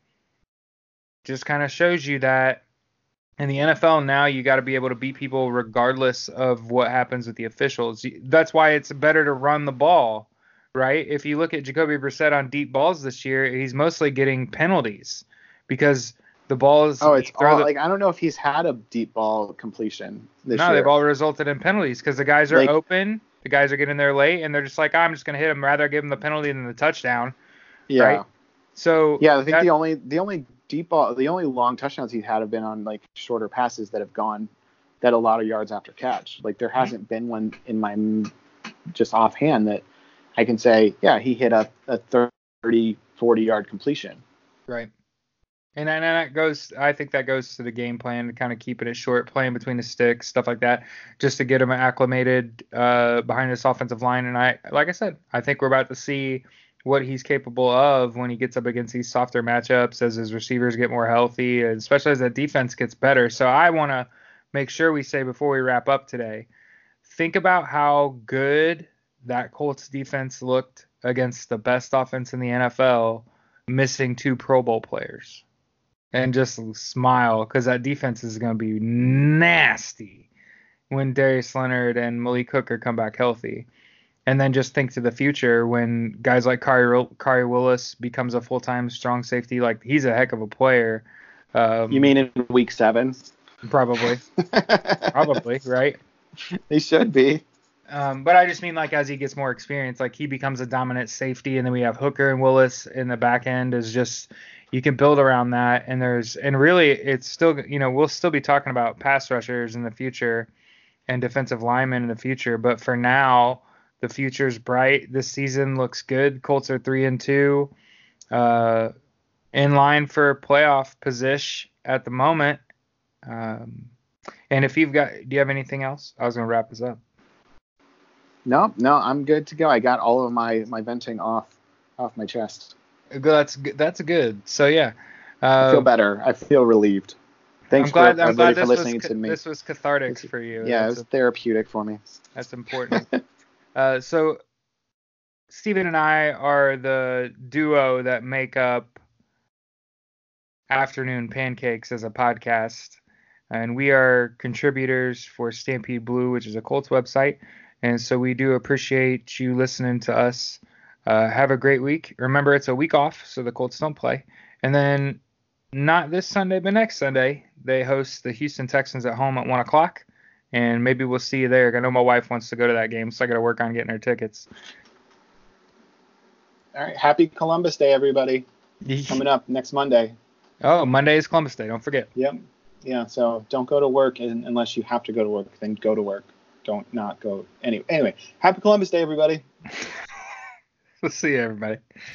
Just kind of shows you that in the N F L now, you got to be able to beat people regardless of what happens with the officials. That's why it's better to run the ball, right? If you look at Jacoby Brissett on deep balls this year, he's mostly getting penalties because the balls. Oh, it's all, the, like, I don't know if he's had a deep ball completion this no, year. they've all resulted in penalties because the guys are Like- open, the guys are getting there late, and they're just like, I'm just going to hit him, rather give him the penalty than the touchdown. Yeah. Right? So Yeah, I think that- the only the only deep ball, the only long touchdowns he's had have been on like shorter passes that have gone that a lot of yards after catch. Like, there hasn't been one in my just offhand that I can say, yeah, he hit a, a thirty, forty yard completion. Right. And then that goes, I think that goes to the game plan to kind of keeping it short, playing between the sticks, stuff like that, just to get him acclimated uh, behind this offensive line. And I, like I said, I think we're about to see what he's capable of when he gets up against these softer matchups, as his receivers get more healthy, and especially as that defense gets better. So I want to make sure we say before we wrap up today, think about how good that Colts defense looked against the best offense in the N F L, missing two Pro Bowl players. And just smile, because that defense is going to be nasty when Darius Leonard and Malik Hooker come back healthy. And then just think to the future when guys like Kari, Kari Willis becomes a full-time strong safety. Like, he's a heck of a player. Um, You mean in week seven? Probably. Probably, right? They should be. Um, but I just mean, like, as he gets more experience, like, he becomes a dominant safety, and then we have Hooker and Willis in the back end is just – you can build around that. And there's – and really it's still – you know, we'll still be talking about pass rushers in the future and defensive linemen in the future. But for now, the future's bright. This season looks good. Colts are three and two, uh, in line for playoff position at the moment. Um, and if you've got – do you have anything else? I was going to wrap this up. No, no, I'm good to go. I got all of my, my venting off off my chest. That's good. That's good. So yeah, uh, I feel better. I feel relieved. Thanks I'm glad. for I'm everybody glad for this listening was, to me. This was cathartic for you. Yeah, that's, it was therapeutic for me. that's important. uh, so Steven and I are the duo that make up Afternoon Pancakes as a podcast. And we are contributors for Stampede Blue, which is a Colts website. And so we do appreciate you listening to us. Uh, have a great week. Remember, it's a week off, so the Colts don't play. And then not this Sunday, but next Sunday, they host the Houston Texans at home at one o'clock. And maybe we'll see you there. I know my wife wants to go to that game, so I got to work on getting her tickets. All right. Happy Columbus Day, everybody. Coming up next Monday. Oh, Monday is Columbus Day. Don't forget. Yep. Yeah. So don't go to work unless you have to go to work. Then go to work. Don't not go. Anyway. Anyway. Happy Columbus Day, everybody. We'll see you, everybody.